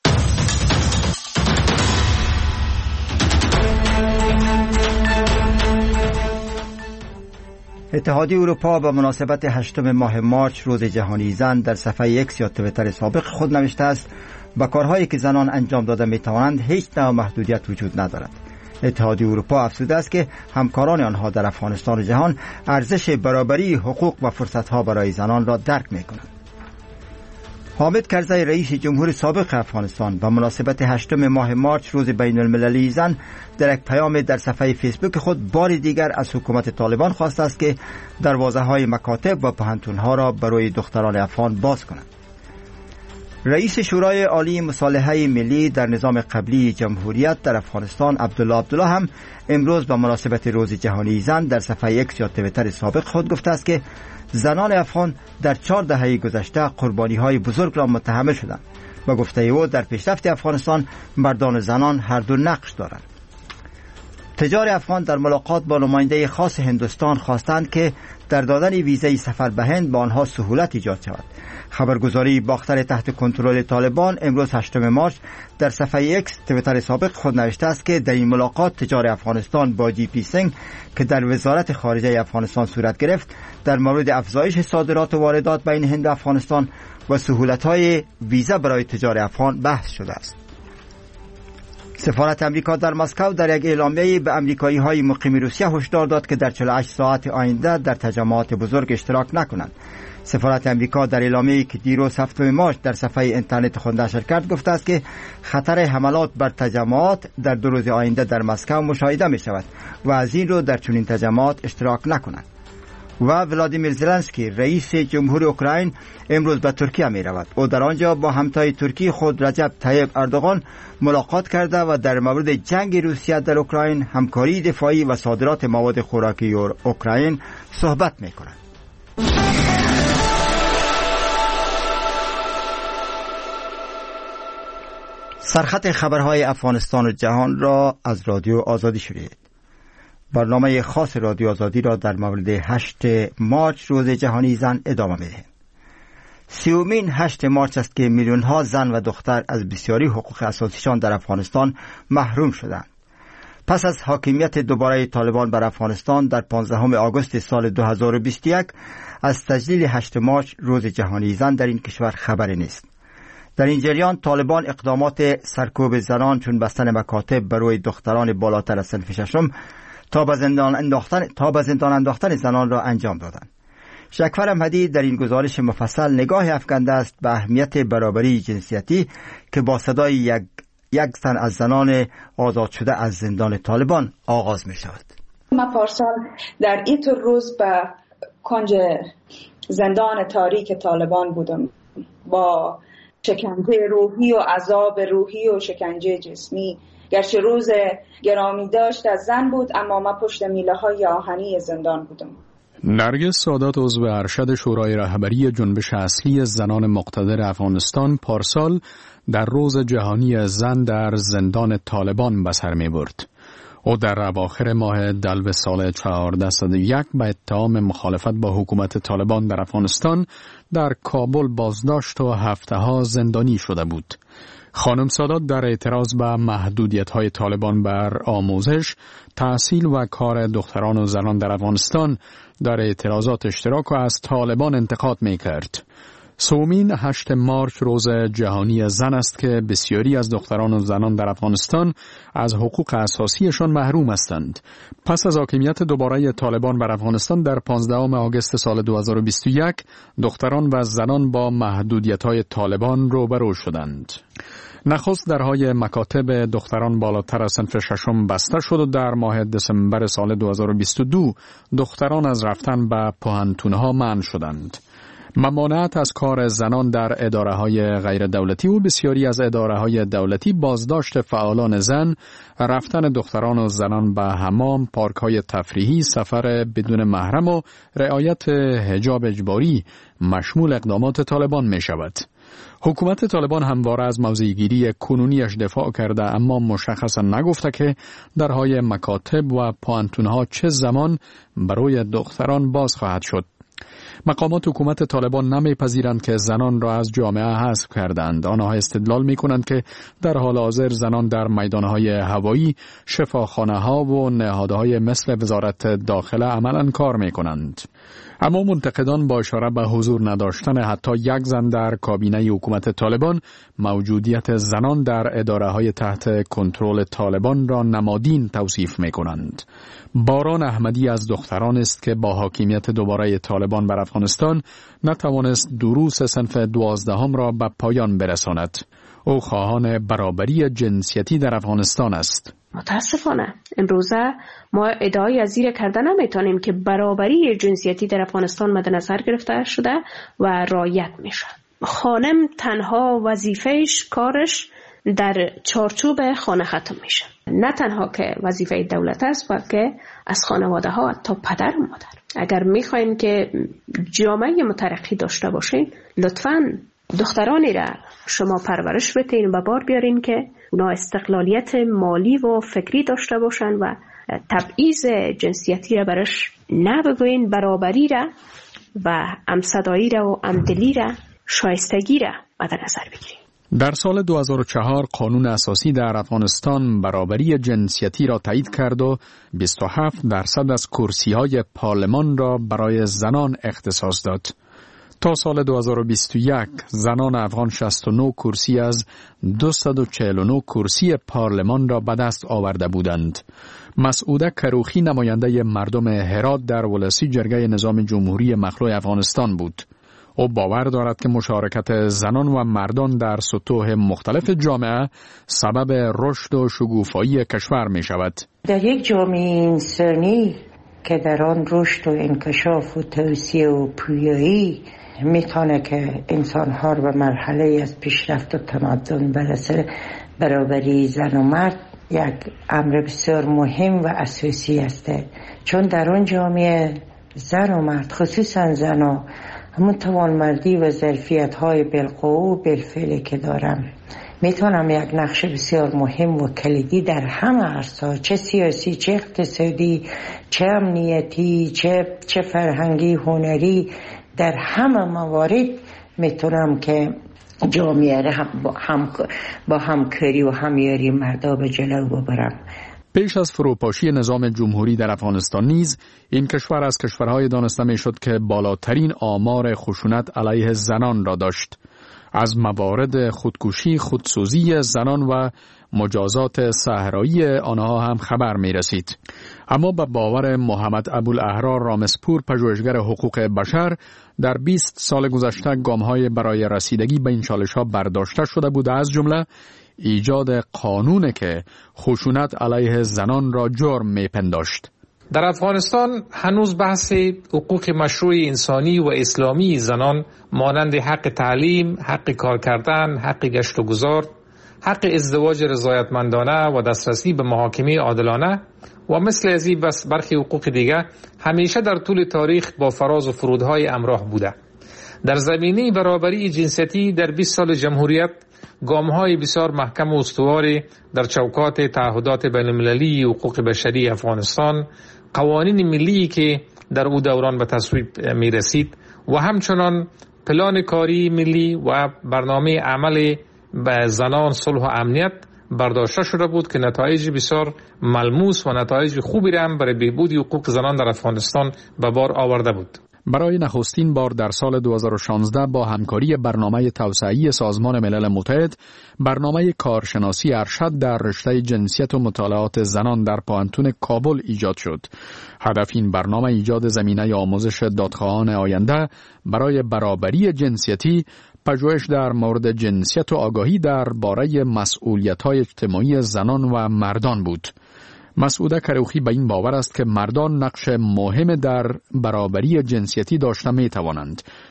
اتحادیه اروپا به مناسبت 8 ماه مارچ روز جهانی زن در صفحه ایکس یا توییتر سابق خود نوشته است با کارهایی که زنان انجام داده می توانند هیچ نوع محدودیت وجود ندارد. اتحادیه اروپا افزوده است که همکاران آنها در افغانستان و جهان ارزش برابری حقوق و فرصتها برای زنان را درک می کنند. حامد کرزی رئیس جمهور سابق افغانستان به مناسبت 8 ماه مارچ روز بین المللی زن در یک پیام در صفحه فیسبوک خود بار دیگر از حکومت طالبان خواسته است که دروازه‌های مکاتب و پوهنتون‌ها را برای دختران افغان باز کنند. رئیس شورای عالی مصالحه ملی در نظام قبلی جمهوریت در افغانستان عبدالله هم امروز به مناسبت روز جهانی زن در صفحه ایکس یا توییتر سابق خود گفته است که زنان افغان در 4 دهه گذشته قربانی‌های بزرگ را متحمل شدند و گفته او در پیشرفت افغانستان مردان و زنان هر دو نقش دارند. تجار افغان در ملاقات با نماینده خاص هندوستان خواستند که در دادن ویزای سفر به هند به آنها سهولت ایجاد شود. خبرگزاری باختر تحت کنترل طالبان امروز 8 مارچ در صفحه ایکس توییتر سابق خود نوشته است که در این ملاقات تجار افغانستان با جی پی سینگ که در وزارت خارجه افغانستان صورت گرفت در مورد افزایش صادرات و واردات بین هند و افغانستان و سهولت‌های ویزا برای تجار افغان بحث شده است. سفارت امریکا در مسکو در یک اعلامیه به امریکایی‌های مقیم روسیه هشدار داد که در 48 ساعت آینده در تجمعات بزرگ اشتراک نکنند. سفارت امریکا در اعلامیه‌ای که دیروز 7 مارچ در صفحه اینترنت خود نشر کرد گفته است که خطر حملات بر تجمعات در 2 روز آینده در مسکو مشاهده می شود و از این رو در چنین تجمعات اشتراک نکنند. و ولادیمیر زلنسکی رئیس جمهور اوکراین امروز به ترکیه می رود. او در آنجا با همتای ترکی خود رجب طیب اردوغان ملاقات کرده و در مورد جنگ روسیه در اوکراین، همکاری دفاعی و صادرات مواد خوراکی اوکراین صحبت می کند. سرخط خبرهای افغانستان و جهان را از رادیو آزادی شنیدید. برنامه خاص رادیو آزادی را در مورد 8 مارچ روز جهانی زن ادامه می‌دهیم. 30مین 8 مارچ است که میلیون‌ها زن و دختر از بسیاری حقوق اساسیشان در افغانستان محروم شدند. پس از حاکمیت دوباره طالبان بر افغانستان در 15 آگوست سال 2021 از تجلیل 8 مارچ روز جهانی زن در این کشور خبری نیست. در این جریان طالبان اقدامات سرکوب زنان چون بستن مکاتب برای دختران بالاتر از صنف ششم تا به زندان انداختن زنان را انجام دادند. شکفر احمدی در این گزارش مفصل نگاه افکنده است به اهمیت برابری جنسیتی که با صدای یک تن از زنان آزاد شده از زندان طالبان آغاز می شود. ما پارسال در این روز به کنج زندان تاریک طالبان بودم با شکنجه روحی و عذاب روحی و شکنجه جسمی. گرچه روز گرامی داشت از زن بود اما ما پشت میله های آهنی زندان بودم. نرگس سادات عضو ارشد شورای رهبری جنبش اصلی زنان مقتدر افغانستان پارسال در روز جهانی زن در زندان طالبان به سر می برد. او در اواخر ماه دلو سال 1401 به اتهام مخالفت با حکومت طالبان در افغانستان در کابل بازداشت و هفته‌ها زندانی شده بود. خانم سادات در اعتراض به محدودیت‌های طالبان بر آموزش، تحصیل و کار دختران و زنان در افغانستان در اعتراضات اشتراک و از طالبان انتقاد می‌کرد. 8 مارچ روز جهانی زن است که بسیاری از دختران و زنان در افغانستان از حقوق اساسیشان محروم هستند. پس از حاکمیت دوباره طالبان بر افغانستان در 15 آگوست سال 2021 دختران و زنان با محدودیت‌های طالبان روبرو شدند. نخست درهای مکاتب دختران بالاتر از صنف ششم بسته شد و در ماه دسامبر سال 2022 دختران از رفتن به پوهنتون‌ها منع شدند. ممانعت از کار زنان در اداره‌های غیر دولتی و بسیاری از اداره‌های دولتی، بازداشت فعالان زن، رفتن دختران و زنان به حمام، پارک‌های تفریحی، سفر بدون محرم و رعایت حجاب اجباری مشمول اقدامات طالبان می شود. حکومت طالبان همواره از موضع‌گیری کنونیش دفاع کرده، اما مشخصا نگفته که درهای مکاتب و پانتونها چه زمان برای دختران باز خواهد شد. مقامات حکومت طالبان نمیپذیرند که زنان را از جامعه حذف کردند. آنها استدلال میکنند که در حال حاضر زنان در میدانهای هوایی، شفاخانه‌ها و نهادهای مثل وزارت داخله عملاً کار میکنند. اما منتقدان با اشاره به حضور نداشتن حتی یک زن در کابینه حکومت طالبان، موجودیت زنان در اداره‌های تحت کنترل طالبان را نمادین توصیف میکنند. باران احمدی از دختران است که با حاکمیت دوباره طالبان بر افغانستان نتوانست دروس صنف 12 را به پایان برساند. او خواهان برابری جنسیتی در افغانستان است. متاسفانه امروزه ما ادعای از زیر کردن نمیتونیم که برابری جنسیتی در افغانستان مد نظر گرفته شده و رعایت میشه. خانم تنها وظیفهش کارش در چارچوب خانه ختم میشه. نه تنها که وظیفه دولت است، بلکه از خانواده ها تا پدر و مادر. اگر میخوایم که جامعه مترقی داشته باشین، لطفاً دخترانی را شما پرورش بدین و بار بیارین که اونا استقلالیت مالی و فکری داشته باشن و تبعیض جنسیتی را برش نبگوین، برابری را و همصدایی را و همدلی را، شایستگی را مد نظر بگیرین. در سال 2004 قانون اساسی در افغانستان برابری جنسیتی را تایید کرد و 27% از کرسی‌های پارلمان را برای زنان اختصاص داد. تا سال 2021 زنان افغان 69 کرسی از 249 کرسی پارلمان را به دست آورده بودند. مسعوده کروخی نماینده مردم هرات در ولسی جرگه نظام جمهوری مخلوع افغانستان بود. او باور دارد که مشارکت زنان و مردان در سطوح مختلف جامعه سبب رشد و شکوفایی کشور می شود. در یک جامعه انسانی که در آن رشد و انکشاف و توسعه و پویایی میتونه که انسان‌ها رو به مرحله از پیشرفت و تمدن برسه، برابری زن و مرد یک امر بسیار مهم و اساسی است. چون در اون جامعه زن و مرد، خصوصا زن‌ها، همون توانمندی و ظرفیت‌های بالقوه و بالفعل که دارم، میتونم یک نقش بسیار مهم و کلیدی در همه عرصه‌ها، چه سیاسی، چه اقتصادی، چه امنیتی، چه فرهنگی، هنری، در همه موارد میتونم که جامعه را با همکاری و همیاری مردا به جلو ببرم. پیش از فروپاشی نظام جمهوری در افغانستان نیز این کشور از کشورهای دانسته میشد که بالاترین آمار خشونت علیه زنان را داشت. از موارد خودکشی، خودسوزی زنان و مجازات صحرایی آنها هم خبر می رسید. اما به باور محمد ابوالاحرار رامسپور، پژوهشگر حقوق بشر، در 20 سال گذشته گام‌های برای رسیدگی به این چالش‌ها برداشته شده بود، از جمله ایجاد قانون که خشونت علیه زنان را جرم می‌پنداشت. در افغانستان هنوز بحث حقوق مشروع انسانی و اسلامی زنان مانند حق تعلیم، حق کار کردن، حق گشت و گذار، حق ازدواج رضایتمندانه و دسترسی به محاکمه عادلانه و مثل از این برخی حقوق دیگر همیشه در طول تاریخ با فراز و فرودهای همراه بوده. در زمینه برابری جنسیتی در 20 سال جمهوریت گام‌های بسیار محکم و استواری در چوکات تعهدات بین‌المللی حقوق بشری افغانستان، قوانین ملی که در او دوران به تصویب می رسید و همچنان پلان کاری ملی و برنامه عمل به زنان، صلح و امنیت برداشته شده بود که نتایج بسیار ملموس و نتایج خوبی را هم برای بهبود حقوق زنان در افغانستان به بار آورده بود. برای نخستین بار در سال 2016 با همکاری برنامه توسعه‌ای سازمان ملل متحد، برنامه کارشناسی ارشد در رشته جنسیت و مطالعات زنان در پانتون کابل ایجاد شد. هدف این برنامه ایجاد زمینه آموزش دادخواهان آینده برای برابری جنسیتی، پژوهش در مورد جنسیت و آگاهی درباره مسئولیت‌های اجتماعی زنان و مردان بود. مسعوده کروخی به این باور است که مردان نقش مهم در برابری جنسیتی داشته می توانند.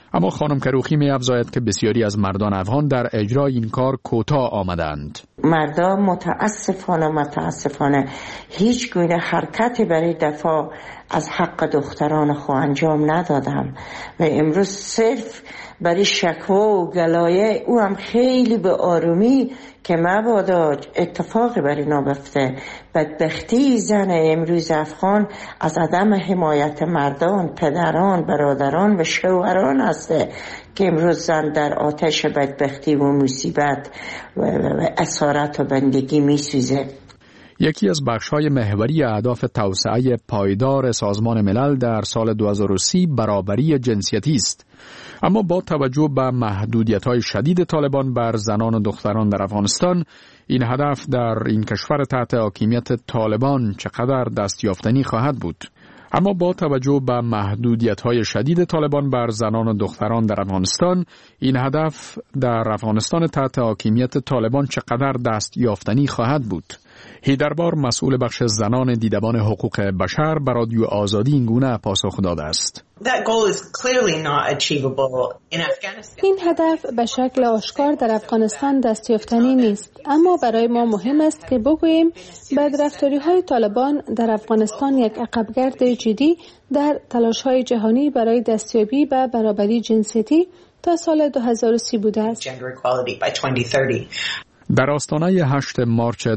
اما خانم کروخی می افزاید که بسیاری از مردان افغان در اجرای این کار کوتاه آمدند. مردان متاسفانه هیچ گونه حرکتی برای دفاع از حق دختران خود انجام ندادم و امروز صرف برای شکوه و گلایه او هم خیلی به آرومی که مبادا اتفاقی برای اینا بفته. بدبختی زن امروز افغان از عدم حمایت مردان، پدران، برادران و شوهران هسته که امروز زن در آتش بدبختی و مصیبت و اسارت و بندگی می سوزه. یکی از بخش‌های محوری اهداف توسعه پایدار سازمان ملل در سال 2030 برابری جنسیتی است. اما با توجه به محدودیت‌های شدید طالبان بر زنان و دختران در افغانستان، این هدف در این کشور تحت حاکمیت طالبان چقدر دستیافتنی خواهد بود؟ اما با توجه به محدودیت‌های شدید طالبان بر زنان و دختران در افغانستان، این هدف در افغانستان تحت حاکمیت طالبان چقدر دستیافتنی خواهد بود؟ هیدربار مسئول بخش زنان دیدبان حقوق بشر بر رادیو آزادی این گونه پاسخ داده است. این هدف به شکل آشکار در افغانستان دستیافتنی نیست، اما برای ما مهم است که بگوییم بدرفتاری‌های طالبان در افغانستان یک عقبگرد جدی در تلاش‌های جهانی برای دستیابی به برابری جنسیتی تا سال 2030 بوده است. در آستانه 8 مارچ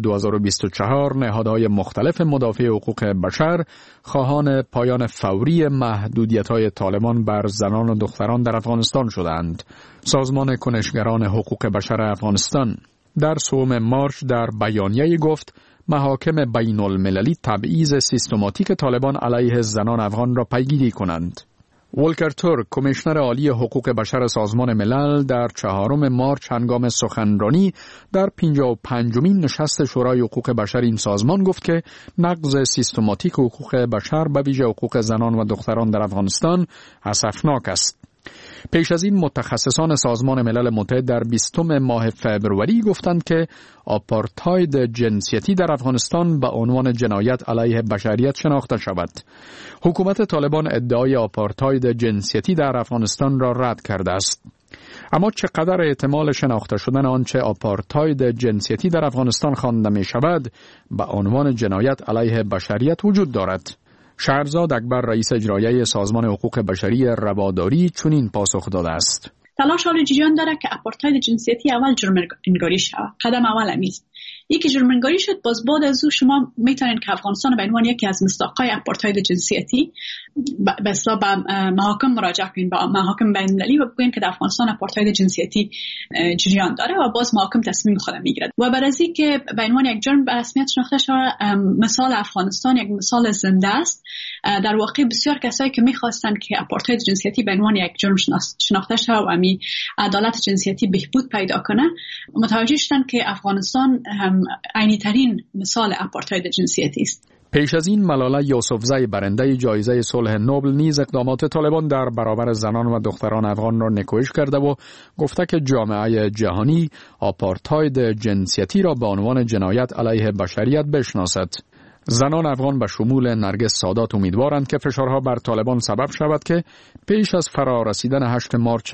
2024 نهادهای مختلف مدافع حقوق بشر خواهان پایان فوری محدودیت‌های طالبان بر زنان و دختران در افغانستان شدند. سازمان کنشگران حقوق بشر افغانستان در 3 مارچ در بیانیه‌ای گفت محاکم بین المللی تبعیض سیستماتیک طالبان علیه زنان افغان را پیگیری کنند. ولکر تورک، کمیشنر عالی حقوق بشر سازمان ملل، در 4 مارچ هنگام سخنرانی در 55مین نشست شورای حقوق بشر این سازمان گفت که نقض سیستماتیک حقوق بشر به ویژه حقوق زنان و دختران در افغانستان اسفناک است. پیش از این متخصصان سازمان ملل متحد در 20 ماه فوریه گفتند که آپارتاید جنسیتی در افغانستان به عنوان جنایت علیه بشریت شناخته شود. حکومت طالبان ادعای آپارتاید جنسیتی در افغانستان را رد کرده است. اما چقدر احتمال شناخته شدن آنچه آپارتاید جنسیتی در افغانستان خوانده می شود به عنوان جنایت علیه بشریت وجود دارد؟ شهرزاد اکبر، رئیس اجرایی سازمان حقوق بشری رواداری، چنین پاسخ داده است. تلاش جریان داره که آپارتاید جنسیتی اول جرم انگاری شود. قدم اول است. یکی جرم انگاری شد، باز بعد از او شما میتونید که افغانستان به عنوان یکی از مصداقای آپارتاید جنسیتی به اصطلاح به محاکم مراجعه کنید، به محاکم بین المللی و بگویید که در افغانستان آپارتاید جنسیتی جریان داره و باز محاکم تصمیم خود میگیرد. و برای اینکه به عنوان یک جرم به رسمیت شناخته شود، مثال افغانستان یک مثال زنده است. در واقع بسیار کسایی که میخواستند که آپارتاید جنسیتی به عنوان یک جرم شناخته شود و عدالت جنسیتی بهبود پیدا کنه، متوجه شدند که افغانستان عینی ترین مثال آپارتاید جنسیتی است. پیش از این ملاله یوسفزی، برنده جایزه صلح نوبل، نیز اقدامات طالبان در برابر زنان و دختران افغان را نکوهش کرده و گفته که جامعه جهانی آپارتاید جنسیتی را به عنوان جنایت علیه بشریت بشناسد. زنان افغان به شمول نرگس سادات امیدوارند که فشارها بر طالبان سبب شود که پیش از فرارسیدن 8 مارچ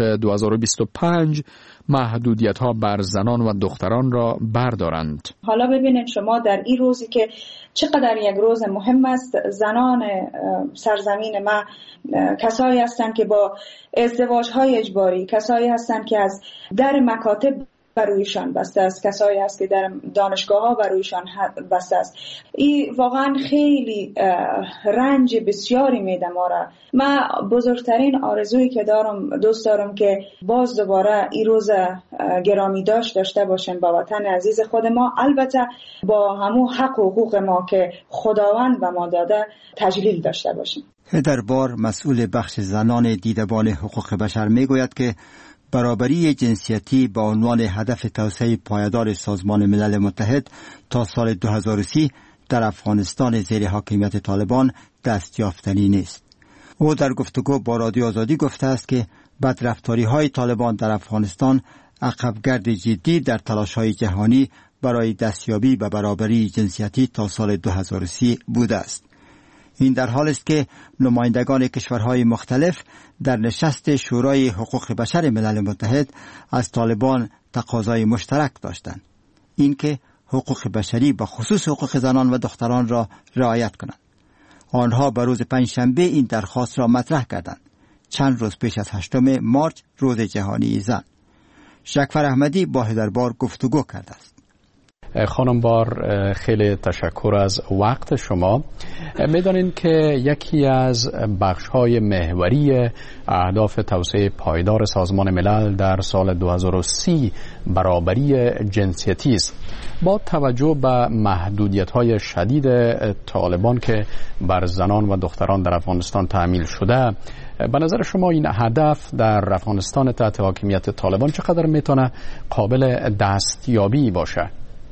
2025 محدودیت‌ها بر زنان و دختران را بردارند. حالا ببینید شما در این روزی که چقدر یک روز مهم است، زنان سرزمین ما کسایی هستند که با ازدواج‌های اجباری، کسایی هستند که از در مکاتب برویشان بسته است، کسایی هست که در دانشگاه ها برویشان بسته است. این واقعا خیلی رنج بسیاری میده ما را. من بزرگترین آرزویی که دوست دارم که باز دوباره این روز گرامی داشته باشیم با وطن عزیز خود ما، البته با همون حق و حقوق ما که خداوند به ما داده تجلیل داشته باشیم. هیدربار، مسئول بخش زنان دیدبان حقوق بشر، میگوید که برابری جنسیتی با عنوان هدف توسعه پایدار سازمان ملل متحد تا سال 2030 در افغانستان زیر حاکمیت طالبان دستیافتنی نیست. او در گفتگو با رادیو آزادی گفته است که بدرفتاری‌های طالبان در افغانستان عقبگرد جدی در تلاش‌های جهانی برای دستیابی به برابری جنسیتی تا سال 2030 بوده است. این در حال است که نمایندگان کشورهای مختلف در نشست شورای حقوق بشر ملل متحد از طالبان تقاضای مشترک داشتند، اینکه حقوق بشری به خصوص حقوق زنان و دختران را رعایت کنند. آنها به روز پنجشنبه این درخواست را مطرح کردند، چند روز پیش از 8 مارچ روز جهانی زن. شکفر احمدی با هدربار گفتگو کرده است. خانم بار، خیلی تشکر از وقت شما. میدانید که یکی از بخش‌های محوری اهداف توسعه پایدار سازمان ملل در سال 2030 برابری جنسیتی است. با توجه به محدودیت‌های شدید طالبان که بر زنان و دختران در افغانستان تعمیل شده، به نظر شما این هدف در افغانستان تحت حاکمیت طالبان چقدر میتونه قابل دستیابی باشه؟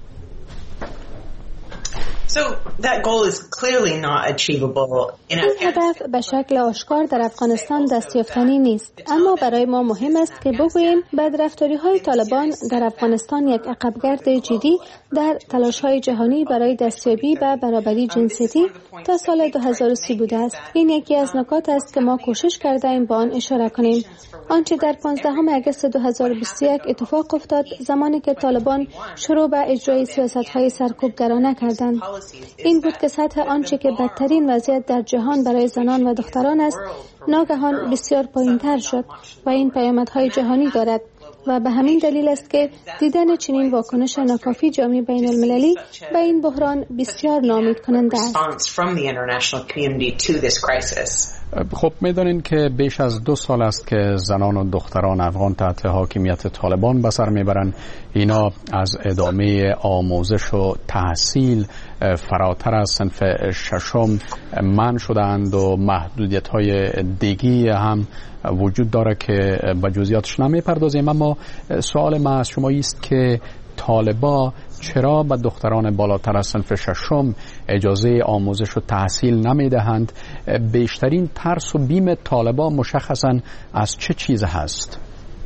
این هدف به شکل آشکار در افغانستان دستیافتنی نیست، اما برای ما مهم است که بگوییم بدرفتاری‌های طالبان در افغانستان یک عقبگرد جدی در تلاش‌های جهانی برای دستیابی به برابری جنسیتی تا سال 2030 بوده است. این یکی از نکات است که ما کوشش کردیم با آن اشاره کنیم. آنچه در 15 آگوست 2021 اتفاق افتاد زمانی که طالبان شروع به اجرای سیاست‌های سرکوبگرانه کردند، این بود که سطح آنچه که بدترین وضعیت در جهان برای زنان و دختران است ناگهان بسیار پایین‌تر شد و این پیامدهای جهانی دارد و به همین دلیل است که دیدن چنین واکنش ناکافی جامعه بین المللی به این بحران بسیار ناامید کننده است. خب میدانین که بیش از 2 سال است که زنان و دختران افغان تحت حاکمیت طالبان به سر میبرند. اینا از ادامه آموزش و تحصیل فراتر از صنف 6 منع شدند و محدودیت‌های دیگی هم وجود داره که به جزئیاتش نمیپردازیم. اما سوال ما از شما است که طالبان چرا به دختران بالاتر از صنف 6 اجازه آموزش و تحصیل نمیدهند؟ بیشترین ترس و بیم طالبان مشخصاً از چه چیز هست؟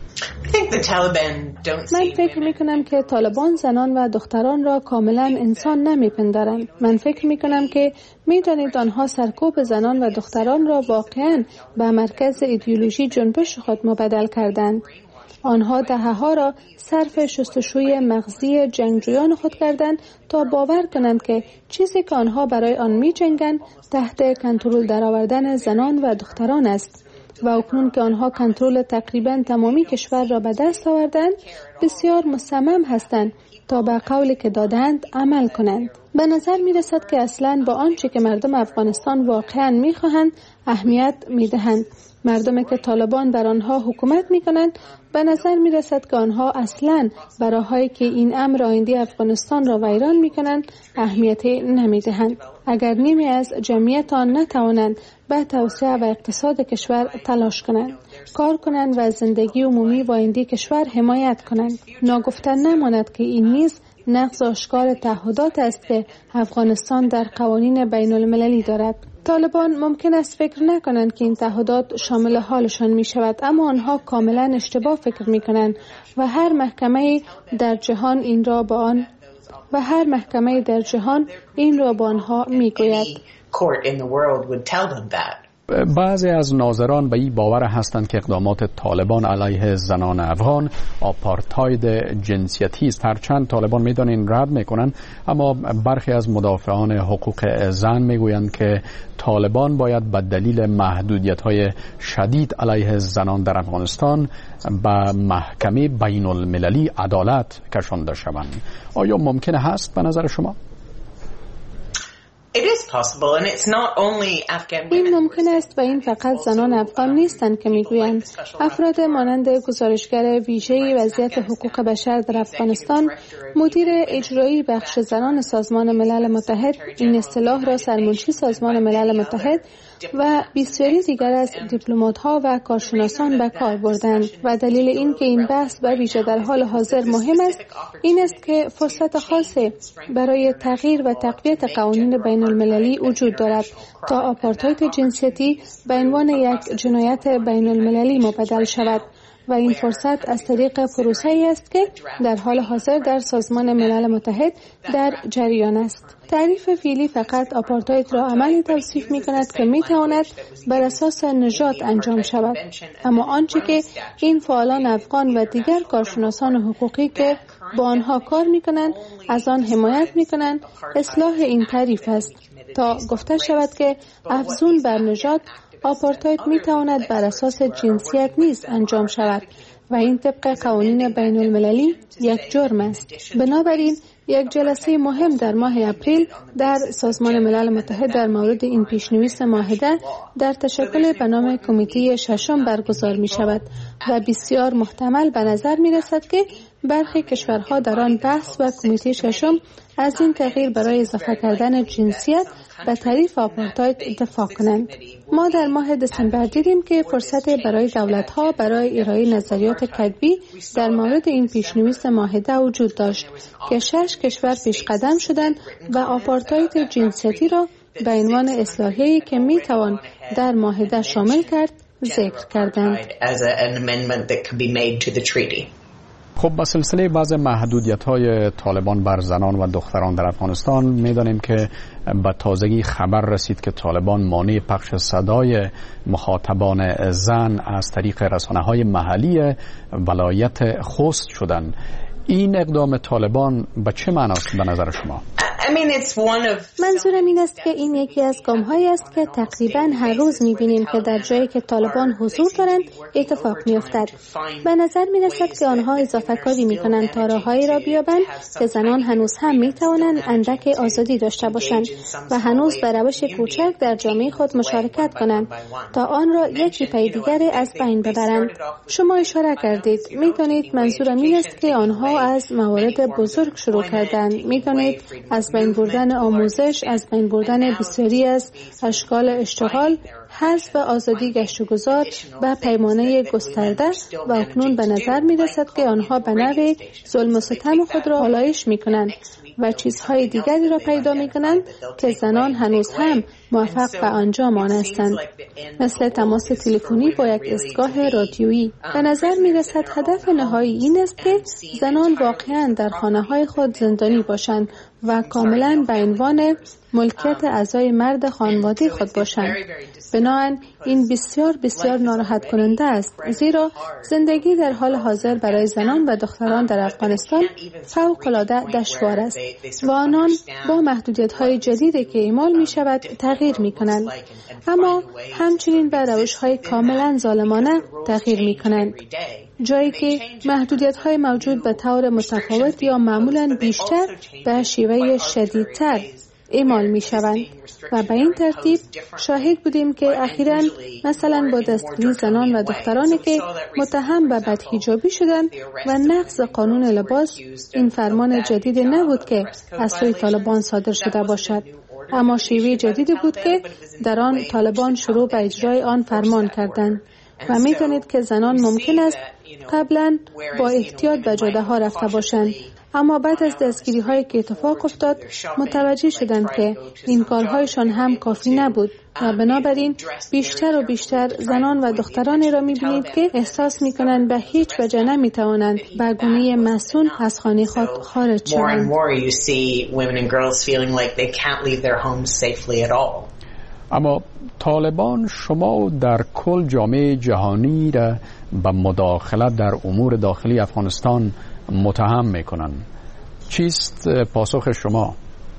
من فکر میکنم که طالبان زنان و دختران را کاملا انسان نمیپندارند. من فکر میکنم که میدانید آنها سرکوب زنان و دختران را واقعا به مرکز ایدئولوژی جنبش خود مبدل کردند. آنها دهه‌ها را صرف شستشوی مغزی جنگجویان خود کردند تا باور کنند که چیزی که آنها برای آن می‌جنگند تحت کنترل درآوردن زنان و دختران است و اکنون که آنها کنترل تقریبا تمامی کشور را به دست آوردند بسیار مصمم هستند تا به قولی که دادند عمل کنند. به نظر می رسد که اصلاً با آنچه که مردم افغانستان واقعاً می خواهند اهمیت می دهند. مردمی که طالبان بر آنها حکومت می کنند به نظر می رسد که آنها اصلاً برای که این امر آینده افغانستان را ویران می کنند اهمیت نمی دهند. اگر نیمی از جمعیت آن نتوانند به توسعه و اقتصاد کشور تلاش کنند، کار کنند و زندگی عمومی و آینده کشور حمایت کنند، ناگفته نماند که این نیز نقض آشکار تعهدات است که افغانستان در قوانین بین المللی دارد. طالبان ممکن است فکر نکنند که این تعهدات شامل حالشان می شود، اما آنها کاملا اشتباه فکر می کنند و هر محکمه در جهان این را با آنها می گوید. بعضی از ناظران به این باور هستند که اقدامات طالبان علیه زنان افغان آپارتاید جنسیتی است. هرچند طالبان میدانین رد میکنند، اما برخی از مدافعان حقوق زن میگویند که طالبان باید به دلیل محدودیت‌های شدید علیه زنان در افغانستان به محکمه بین المللی عدالت کشانده شوند. آیا ممکن هست به نظر شما؟ این ممکن است و این فقط زنان افغان نیستند که میگویند. افراد مانند گزارشگر ویژه وضعیت حقوق بشر در افغانستان، مدیر اجرایی بخش زنان سازمان ملل متحد، این اصطلاح را سرمنشی سازمان ملل متحد و بسیاری دیگر از دیپلمات‌ها و کارشناسان به کار بردند و دلیل این که این بحث به ویژه در حال حاضر مهم است این است که فرصت خاصی برای تغییر و تقویت قوانین بین المللی وجود دارد تا آپارتاید جنسیتی به عنوان یک جنایت بین المللی مبدل شود و این فرصت از طریق پروسه‌ای است که در حال حاضر در سازمان ملل متحد در جریان است. تعریف فعلی فقط آپارتاید را عملی توصیف می کند که می تواند بر اساس نژاد انجام شود، اما آنچه که این فعالان افغان و دیگر کارشناسان حقوقی که با آنها کار می کنند از آن حمایت می کنند اصلاح این تعریف است تا گفته شود که افزون بر نژاد آپارتاید می تواند بر اساس جنسیت نیز انجام شود و این طبق قوانین بین المللی یک جرم است. بنابراین یک جلسه مهم در ماه اپریل در سازمان ملل متحد در مورد این پیشنویس معاهده در تشکل به نام کمیته ششم برگزار می شود و بسیار محتمل به نظر می رسد که برخی کشورها در آن بحث و کمیته ششم از این تغییر برای اضافه کردن جنسیت به تعریف آپارتاید اتفاق کنند. ما در ماه دسامبر دیدیم که فرصت برای دولت‌ها برای ارائه نظریات کتبی در مورد این پیشنویس معاهده وجود داشت که 6 کشور پیش قدم شدند و آپارتاید جنسیتی را به عنوان اصلاحی که میتوان در معاهده شامل کرد ذکر کردند. خب با سلسله بعض محدودیت‌های طالبان بر زنان و دختران در افغانستان می‌دانیم که به تازگی خبر رسید که طالبان مانع پخش صدای مخاطبان زن از طریق رسانه‌های محلی ولایت خوست شدند. این اقدام طالبان به چه معناست به نظر شما؟ منظورم این است که این یکی از گام‌هایی است که تقریباً هر روز می‌بینیم که در جایی که طالبان حضور دارند اتفاق می‌افتد. به نظر می‌رسد که آنها اضافه کاری می‌کنند تا راه‌هایی را بیابند که زنان هنوز هم می‌توانند اندک آزادی داشته باشند و هنوز به روش کوچک در جامعه خود مشارکت کنند تا آن را یکی پی دیگر از بین ببرند. شما اشاره کردید. می‌دانید منظورم این است که آنها از موارد بزرگ شروع کردند. می‌دانید از بین بردن آموزش، از بین بردن بسیاری از اشکال اشتغال، حذف آزادی گشت و گذار و پیمانه گسترده و اکنون به نظر می رسد که آنها به نوع ظلم و ستم خود را پالایش می کنند و چیزهای دیگری را پیدا می کنند که زنان هنوز هم موفق به انجام آن هستند، مثل تماس تلفنی با یک ایستگاه رادیویی. به نظر می رسد هدف نهایی این است که زنان واقعا در خانه های خود زندانی باشند و کاملا به عنوان ملکیت اعضای مرد خانواده خود باشند. بنابراین این بسیار بسیار ناراحت کننده است، زیرا زندگی در حال حاضر برای زنان و دختران در افغانستان فوق‌العاده دشوار است و آنان با محدودیت‌های جدیدی که اعمال می‌شود تغییر می‌کنند، اما همچنین به روش‌های کاملا ظالمانه تغییر می‌کنند، جایی که محدودیت‌های موجود به طور متفاوت یا معمولاً بیشتر به شیوه شدیدتر اعمال می شوند و به این ترتیب شاهد بودیم که اخیراً مثلا با دستگیری زنان و دخترانی که متهم به بدحجابی شدند و نقض قانون لباس، این فرمان جدید نبود که از سوی طالبان صادر شده باشد، اما شیوه جدیدی بود که در آن طالبان شروع به اجرای آن فرمان کردند و می دانید که زنان ممکن است قبلا با احتیاط به جاده ها رفته باشند، اما بعد از دستگیری هایی که اتفاق افتاد متوجه شدند که این کارهایشان هم کافی نبود و بنابراین بیشتر و بیشتر زنان و دخترانی را می‌بینید که احساس می‌کنند به هیچ وجه نمی‌توانند به گونه مسئول از خانه خود خارج شوند. اما طالبان شما در کل جامعه جهانی را به مداخلت در امور داخلی افغانستان متهم میکنند. چیست پاسخ شما؟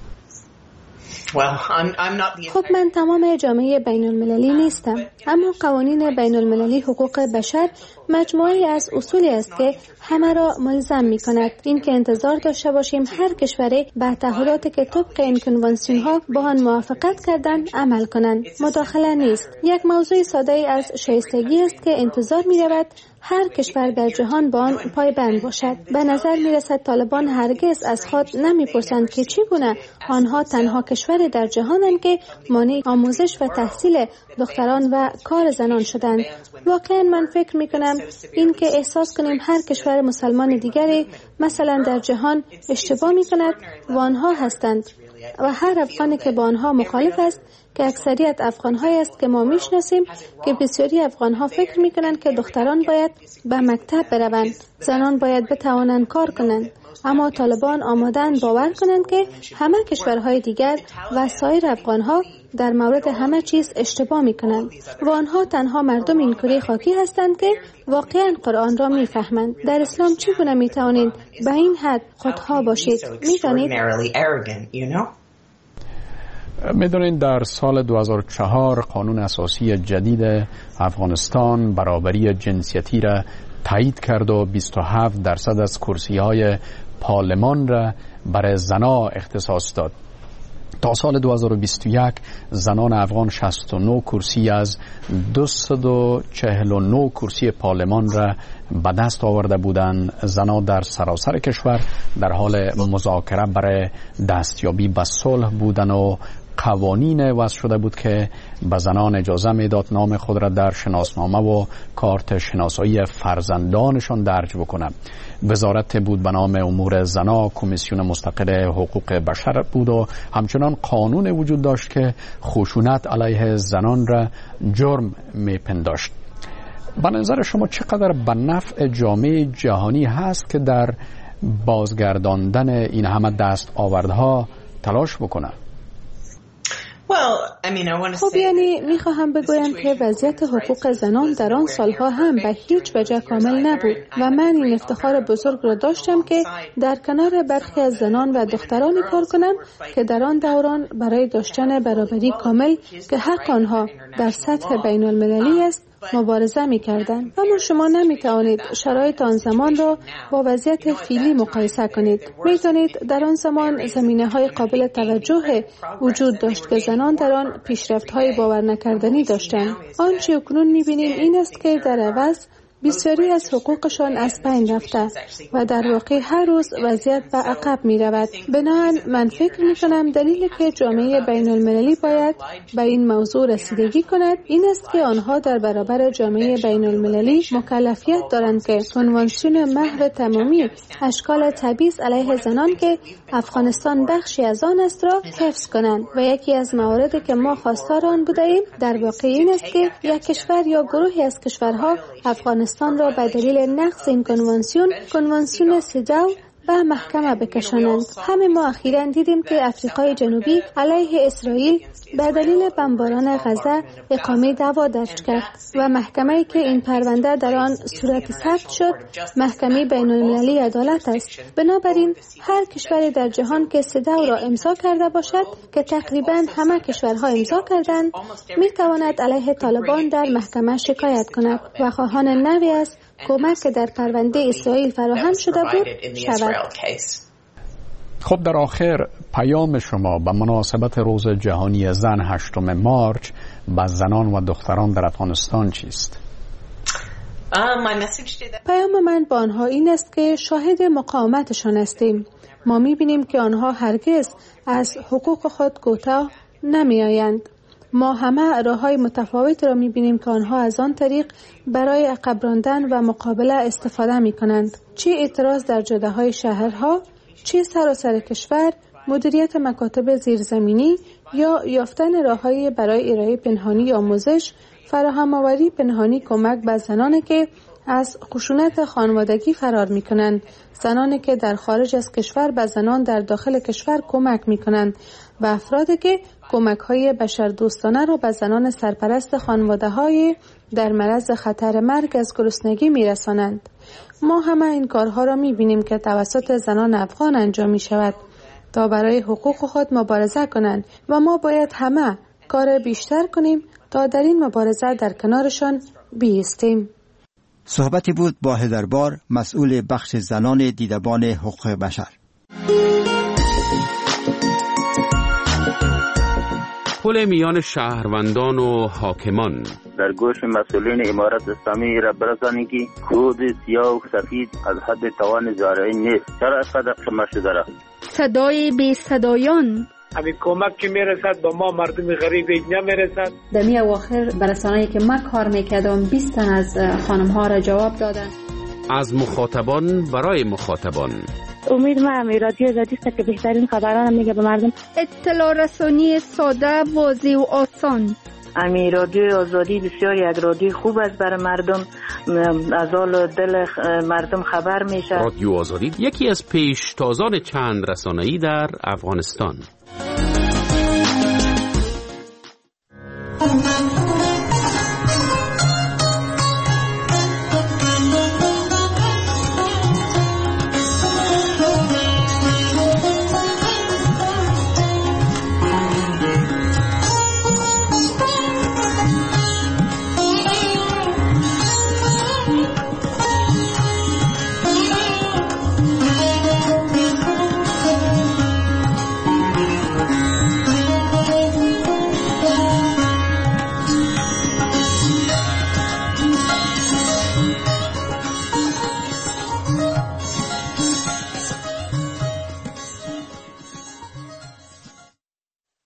خب من تمام جامعه بین المللی نیستم، اما قوانین بین المللی حقوق بشر مجموعی از اصولی است که همه را ملزم می کند این که انتظار داشته باشیم هر کشوری به تعهداتی که طبق این کنوانسیون ها با آن موافقت کردن عمل کنند. مداخله نیست، یک موضوع ساده از شایستگی است که انتظار می رود هر کشور در جهان با آن پایبند باشد. به نظر می رسد طالبان هرگز از خود نمی پرسند که چگونه آنها تنها کشور در جهانند که مانع آموزش و تحصیل دختران و کار زنان شدند. واقعا من فکر می کنم این که احساس کنیم هر کشور مسلمان دیگری مثلا در جهان اشتباه می کند و آنها هستند و هر افغانی که با آنها مخالف است که اکثریت افغان‌هایی است که ما میشناسیم که بسیاری افغان‌ها فکر می‌کنند که دختران باید به مکتب بروند، زنان باید بتوانند کار کنند. اما طالبان آماده‌اند باور کنند که همه کشورهای دیگر و سایر افغان‌ها در مورد همه چیز اشتباه می‌کنند و آنها تنها مردم این کره خاکی هستند که واقعاً قرآن را می‌فهمند. در اسلام چگونه می‌توانید به این حد خودخواه باشید؟ می‌دانید در سال 2004 قانون اساسی جدید افغانستان برابری جنسیتی را تایید کرد و 27% از کرسی‌های پارلمان را برای زنان اختصاص داد. تا سال 2021 زنان افغان 69 کرسی از 249 کرسی پارلمان را به دست آورده بودند. زنان در سراسر کشور در حال مذاکره برای دستیابی به صلح بودند و قوانین وضع شده بود که به زنان اجازه میداد نام خود را در شناسنامه و کارت شناسایی فرزندانشان درج بکنند. وزارت بود به نام امور زنا، کمیسیون مستقل حقوق بشر بود و همچنان قانون وجود داشت که خشونت علیه زنان را جرم میپنداشت. به نظر شما چقدر به نفع جامعه جهانی هست که در بازگرداندن این همه دست آوردها تلاش بکنه؟ خب یعنی میخواهم بگویم که وضعیت حقوق زنان در آن سالها هم به هیچ وجه کامل نبود و من این افتخار بزرگ را داشتم که در کنار برخی از زنان و دخترانی کار کنم که در آن دوران برای داشتن برابری کامل که حق آنها در سطح بین المللی است مبارزه می کردن. اما شما نمی توانید شرایط آن زمان را با وضعیت فعلی مقایسه کنید. می دانید در آن زمان زمینه های قابل توجه وجود داشت که زنان در آن پیشرفت های باور نکردنی داشتند. آنچه اکنون می بینیم این است که در عوض بسیاری از حقوقشان از بین رفته و در واقع هر روز وضعیت به عقب می رود. بنابراین من فکر می کنم دلیلی که جامعه بین المللی باید به این موضوع رسیدگی کند این است که آنها در برابر جامعه بین المللی مکلفیت دارند که کنوانسیون محو تمامی اشکال تبعیض علیه زنان که افغانستان بخشی از آن است را حفظ کنند و یکی از مواردی که ما خواستار آن بودیم در واقع این است که یک کشور یا گروهی از کشورها افغانستان را به دلیل نقض این کنوانسیون سیداو به محکمه بکشانند. همه ما اخیراً دیدیم که افریقای جنوبی علیه اسرائیل به دلیل بمباران غزه اقامه دعوا درج کرد و محکمه‌ای که این پرونده در آن صورت ثبت شد محکمه بین‌المللی عدالت است. بنابراین هر کشوری در جهان که سیداو را امضا کرده باشد که تقریباً همه کشورها امضا کردند می‌تواند علیه طالبان در محکمه شکایت کند و خواهان نوی است کمک که در پرونده اسرائیل فراهم شده بود شود. خب در آخر پیام شما به مناسبت روز جهانی زن 8 مارچ به زنان و دختران در افغانستان چیست؟ پیام من با آنها این است که شاهد مقاومتشان هستیم. ما می‌بینیم که آنها هرگز از حقوق خود کوتاه نمی‌آیند. ما همه راه‌های متفاوت را می‌بینیم که آنها از آن طریق برای عقب راندن و مقابله استفاده می‌کنند. چه اعتراض در جاده‌های شهرها، چه سراسر کشور، مدیریت مکاتب زیرزمینی یا یافتن راه‌های برای ارائه پنهانی آموزش، فراهم‌آوری پنهانی کمک به زنانی که از خشونت خانوادگی فرار می‌کنند، زنانی که در خارج از کشور به زنان در داخل کشور کمک می‌کنند و افرادی که کمک‌های بشردوستانه را به زنان سرپرست خانواده‌های در معرض خطر مرگ از گرسنگی می‌رسانند. ما همه این کارها را می‌بینیم که توسط زنان افغان انجام می‌شود تا برای حقوق خود مبارزه کنند و ما باید همه کار بیشتر کنیم تا در این مبارزه در کنارشان بیستیم. صحبتی بود با هدربار، مسئول بخش زنان دیدبان حقوق بشر. پل میان شهروندان و حاکمان در گوش مسئولین امارت اسلامی را برسانید که کود سیاه و سفید از حد توان زارعی نیست. چرا اینقدر شما شده را؟ صدای بی صدایان همین کمک که میرسد با ما مردم غریب نمیرسد. دمی اواخر برسانه‌ای که من کار میکردم 20 تن از خانم ها را جواب دادن. از مخاطبان برای مخاطبان امید ما رادیو آزادی است که بهترین خبران میگه به مردم. اطلاع رسانی ساده، واضح و آسان. امی رادیو آزادی بسیار یک رادیو خوب است برای مردم، از حال دل مردم خبر میشه. رادیو آزادی یکی از پیشتازان چند رسانه‌ای در افغانستان.